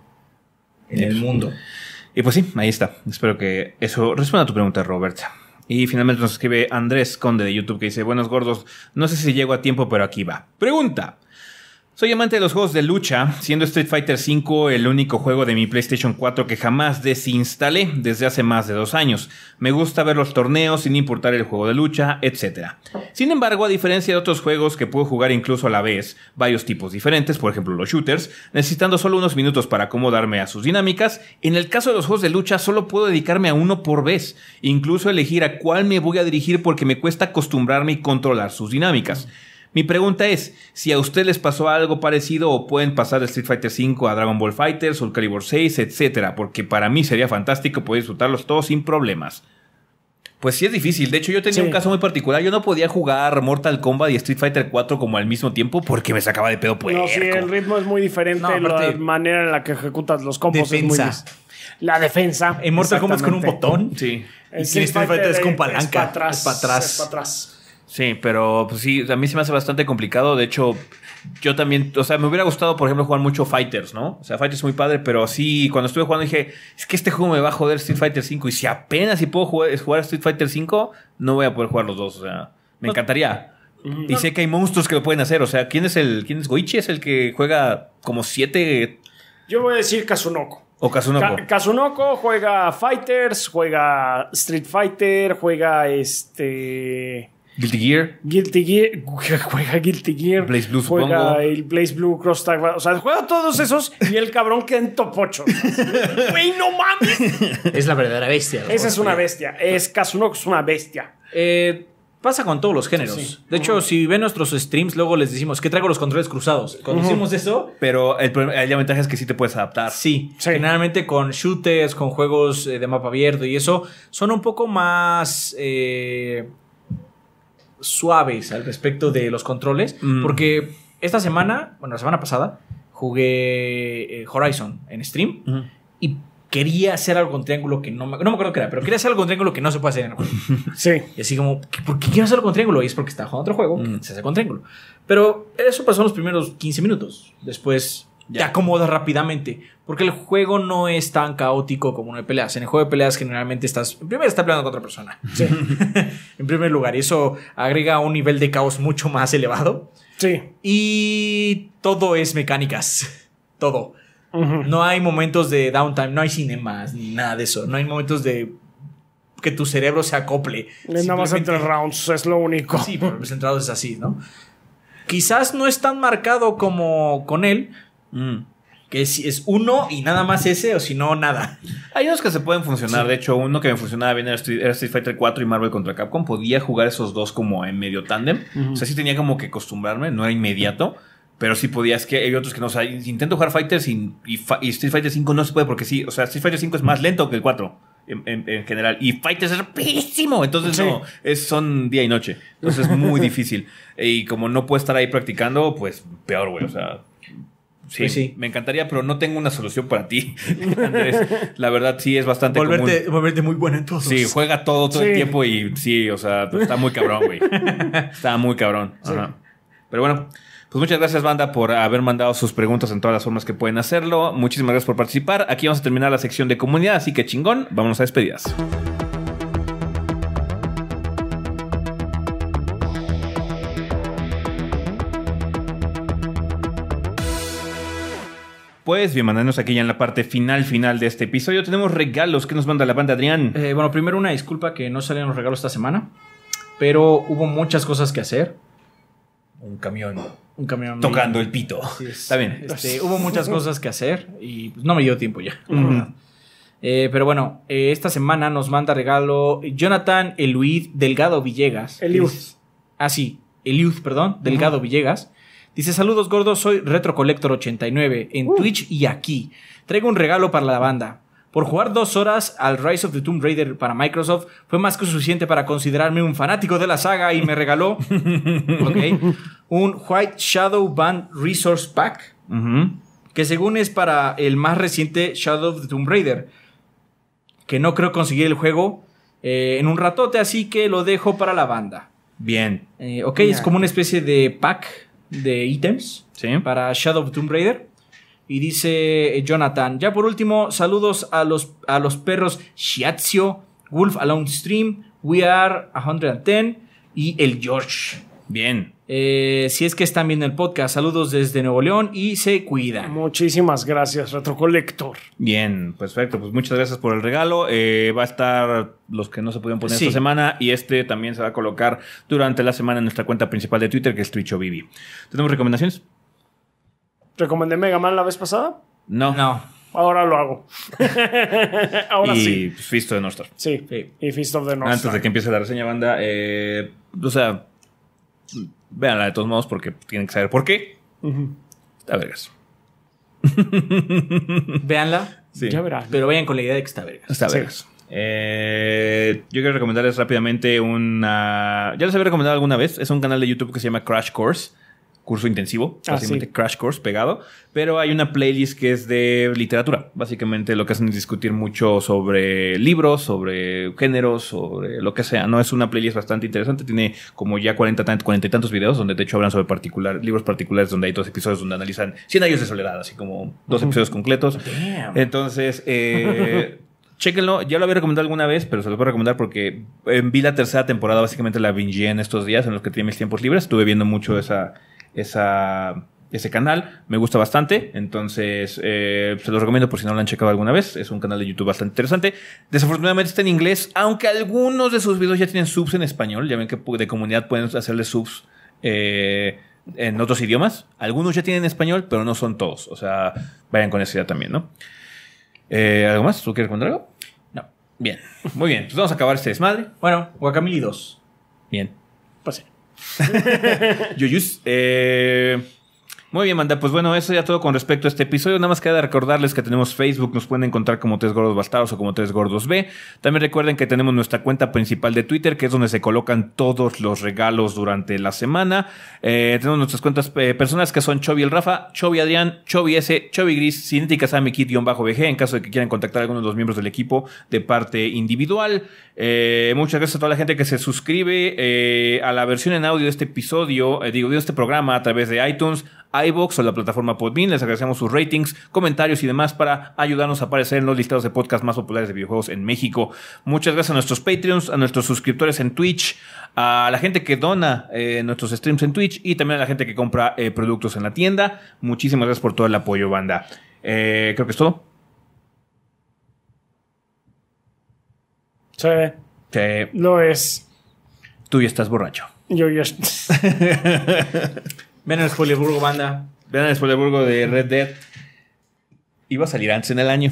en el mundo. Y pues sí, ahí está. Espero que eso responda a tu pregunta, Robert. Y finalmente nos escribe Andrés Conde de YouTube que dice: buenos gordos, no sé si llego a tiempo, pero aquí va. Pregunta: soy amante de los juegos de lucha, siendo Street Fighter V el único juego de mi PlayStation 4 que jamás desinstalé desde hace más de 2 años. Me gusta ver los torneos sin importar el juego de lucha, etc. Sin embargo, a diferencia de otros juegos que puedo jugar incluso a la vez, varios tipos diferentes, por ejemplo los shooters, necesitando solo unos minutos para acomodarme a sus dinámicas, en el caso de los juegos de lucha solo puedo dedicarme a uno por vez, incluso elegir a cuál me voy a dirigir porque me cuesta acostumbrarme y controlar sus dinámicas. Mi pregunta es, si a ustedes les pasó algo parecido o pueden pasar de Street Fighter V a Dragon Ball FighterZ, Soul Calibur 6, etc. Porque para mí sería fantástico poder disfrutarlos todos sin problemas. Pues sí es difícil. De hecho, yo tenía un caso muy particular. Yo no podía jugar Mortal Kombat y Street Fighter 4 como al mismo tiempo porque me sacaba de pedo puerco. No, sí, el ritmo es muy diferente. La manera en la que ejecutas los combos defensa. es muy... La defensa. En Mortal Kombat es con un botón. Sí. En Street Fighter es con palanca. Es para atrás. Sí, pero pues sí, a mí se me hace bastante complicado. De hecho, yo también, o sea, me hubiera gustado, por ejemplo, jugar mucho Fighters, ¿no? O sea, Fighters es muy padre, pero sí, cuando estuve jugando dije, es que este juego me va a joder Street Fighter 5. Y si apenas si puedo jugar Street Fighter 5, no voy a poder jugar los dos. O sea, me encantaría. Y sé que hay monstruos que lo pueden hacer. O sea, ¿quién es Goichi? ¿Es el que juega como 7? Yo voy a decir Kazunoko. O Kazunoko. Kazunoko juega Fighters, juega Street Fighter, juega Guilty Gear. Juega Guilty Gear. Blaze Blue, juega supongo. el Blaze Blue, Cross Tag. O sea, juega todos esos y el cabrón queda en top 8. Güey, no mames. Es la verdadera bestia. Esa es una bestia. Kazunoko es una bestia. Pasa con todos los géneros. Sí. De hecho, si ven nuestros streams, luego les decimos que traigo los controles cruzados. Cuando hicimos eso... Pero la ventaja es que sí te puedes adaptar. Sí. Generalmente con shooters, con juegos de mapa abierto y eso, son un poco más... suaves al respecto de los controles, porque esta semana, la semana pasada, jugué Horizon en stream y quería hacer algo con triángulo que no me acuerdo qué era, pero quería hacer algo con triángulo que no se puede hacer en el juego. Sí. Y así como, ¿por qué quiero hacerlo con triángulo? Y es porque estaba jugando otro juego que se hace con triángulo. Pero eso pasó en los primeros 15 minutos. Después te acomodas rápidamente, porque el juego no es tan caótico como uno de peleas. En el juego de peleas generalmente estás peleando con otra persona. Sí. En primer lugar, y eso agrega un nivel de caos mucho más elevado. Sí. Y todo es mecánicas. Todo. No hay momentos de downtime, no hay cinemas ni nada de eso. No hay momentos de que tu cerebro se acople. Nada más entre rounds, es lo único. Sí, por los centrados es así, ¿no? Quizás no es tan marcado como con él. Que es uno y nada más ese, o si no, nada. Hay unos que se pueden funcionar. Sí. De hecho, uno que me funcionaba bien era Street Fighter 4 y Marvel contra Capcom. Podía jugar esos dos como en medio tándem. O sea, sí tenía como que acostumbrarme. No era inmediato, pero sí podía. Es que hay otros que no. O sea, intento jugar Fighters y Street Fighter 5 no se puede porque sí. O sea, Street Fighter 5 es más lento que el 4 en general. Y Fighters es rapidísimo. Entonces no, son día y noche. Entonces es muy difícil. Y como no puedo estar ahí practicando, pues peor, güey. O sea... Sí, sí, me encantaría, pero no tengo una solución para ti, Andrés. La verdad, sí es bastante volverte muy bueno en todo. Sí, juega todo el tiempo y sí, o sea, está muy cabrón, güey. Está muy cabrón. Sí. Ajá. Pero bueno, pues muchas gracias, banda, por haber mandado sus preguntas en todas las formas que pueden hacerlo. Muchísimas gracias por participar. Aquí vamos a terminar la sección de comunidad, así que chingón, vámonos a despedidas. Pues bien, mandándonos aquí ya en la parte final de este episodio. Tenemos regalos que nos manda la banda, Adrián. Bueno, primero una disculpa que no salieron los regalos esta semana, pero hubo muchas cosas que hacer. Un camión tocando el pito. Está bien. Hubo muchas cosas que hacer y pues, no me dio tiempo ya. Pero bueno, esta semana nos manda regalo Jonathan Eliud Delgado Villegas. Eliud, Delgado Villegas. Dice, saludos gordos, soy RetroCollector89 en Twitch y aquí. Traigo un regalo para la banda. Por jugar 2 horas al Rise of the Tomb Raider para Microsoft fue más que suficiente para considerarme un fanático de la saga y me regaló un White Shadow Band Resource Pack, que según es para el más reciente Shadow of the Tomb Raider, que no creo conseguir el juego en un ratote, así que lo dejo para la banda. Bien. Es como una especie de pack de ítems para Shadow of the Tomb Raider. Y dice Jonathan, ya por último, saludos a los perros Shiazio, Wolf Alone Stream, We Are 110 y el George. Bien. Si es que están viendo el podcast, saludos desde Nuevo León y se cuidan. Muchísimas gracias, RetroCollector. Bien, perfecto. Pues muchas gracias por el regalo. Va a estar los que no se pudieron poner esta semana y también se va a colocar durante la semana en nuestra cuenta principal de Twitter, que es TwitchOBB. ¿Tenemos recomendaciones? ¿Recomendé Mega Man la vez pasada? No. Ahora lo hago. Ahora sí. Y Fist of the North Star. Sí, y Fist of the North Star. Antes de que empiece la reseña, banda, véanla de todos modos porque tienen que saber por qué. Está vergas. Véanla. Sí. Ya verán. Pero vayan con la idea de que está vergas. Está vergas. Yo quiero recomendarles rápidamente ya les había recomendado alguna vez. Es un canal de YouTube que se llama Crash Course. Curso intensivo, básicamente Crash Course pegado, pero hay una playlist que es de literatura. Básicamente lo que hacen es discutir mucho sobre libros, sobre géneros, sobre lo que sea. No es una playlist bastante interesante, tiene como ya 40 y tantos videos donde de hecho hablan sobre libros particulares, donde hay 2 episodios donde analizan 100 años de soledad, así como 2 episodios completos. Damn. Entonces, chéquenlo, ya lo había recomendado alguna vez, pero se lo puedo recomendar porque vi la 3ª temporada, básicamente la bingeé en estos días en los que tenía mis tiempos libres. Estuve viendo mucho ese canal, me gusta bastante, entonces se los recomiendo por si no lo han checado alguna vez. Es un canal de YouTube bastante interesante. Desafortunadamente está en inglés, aunque algunos de sus videos ya tienen subs en español. Ya ven que de comunidad pueden hacerle subs en otros idiomas. Algunos ya tienen en español, pero no son todos. O sea, vayan con esa idea también, ¿no? ¿Algo más? ¿Tú quieres contar algo? No. Bien, muy bien, pues vamos a acabar este desmadre. Bueno, Guacamole 2. Bien. Pues sí. Yuyus. Muy bien, manda. Pues bueno, eso ya todo con respecto a este episodio. Nada más queda recordarles que tenemos Facebook. Nos pueden encontrar como 3 Gordos Bastardos o como 3 Gordos B. También recuerden que tenemos nuestra cuenta principal de Twitter, que es donde se colocan todos los regalos durante la semana. Tenemos nuestras cuentas personales, que son Chovy el Rafa, Chovy Adrián, Chovy S, Chovy Gris, Cinética Sammy Kid-BG, en caso de que quieran contactar a alguno de los miembros del equipo de parte individual. Muchas gracias a toda la gente que se suscribe a la versión en audio de este episodio, de este programa a través de iTunes, iVoox o la plataforma Podbean. Les agradecemos sus ratings, comentarios y demás para ayudarnos a aparecer en los listados de podcast más populares de videojuegos en México. Muchas gracias a nuestros Patreons, a nuestros suscriptores en Twitch, a la gente que dona nuestros streams en Twitch y también a la gente que compra productos en la tienda. Muchísimas gracias por todo el apoyo, banda. Creo que es todo. Sí. Lo es. Tú ya estás borracho. Yo ya. Ven el Spoilerburgo, banda. Vean el Spoilerburgo de Red Dead. Iba a salir antes en el año.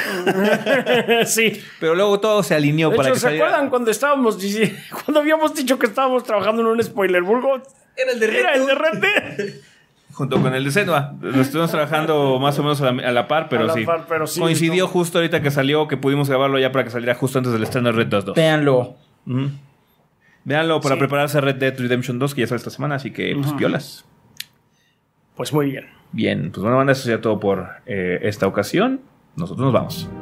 Sí. Pero luego todo se alineó de para hecho, que ¿se saliera. acuerdan cuando habíamos dicho que estábamos trabajando en un Spoilerburgo? Era el de Red Dead. Junto con el de Senua. Lo estuvimos trabajando más o menos a la par, pero sí. Coincidió justo ahorita que salió, que pudimos grabarlo ya para que saliera justo antes del estreno de Red Dead 2. Véanlo. Véanlo para prepararse a Red Dead Redemption 2, que ya sale esta semana, así que pues piolas. Pues muy bien. Bien, pues bueno, banda, eso sería todo por esta ocasión. Nosotros nos vamos.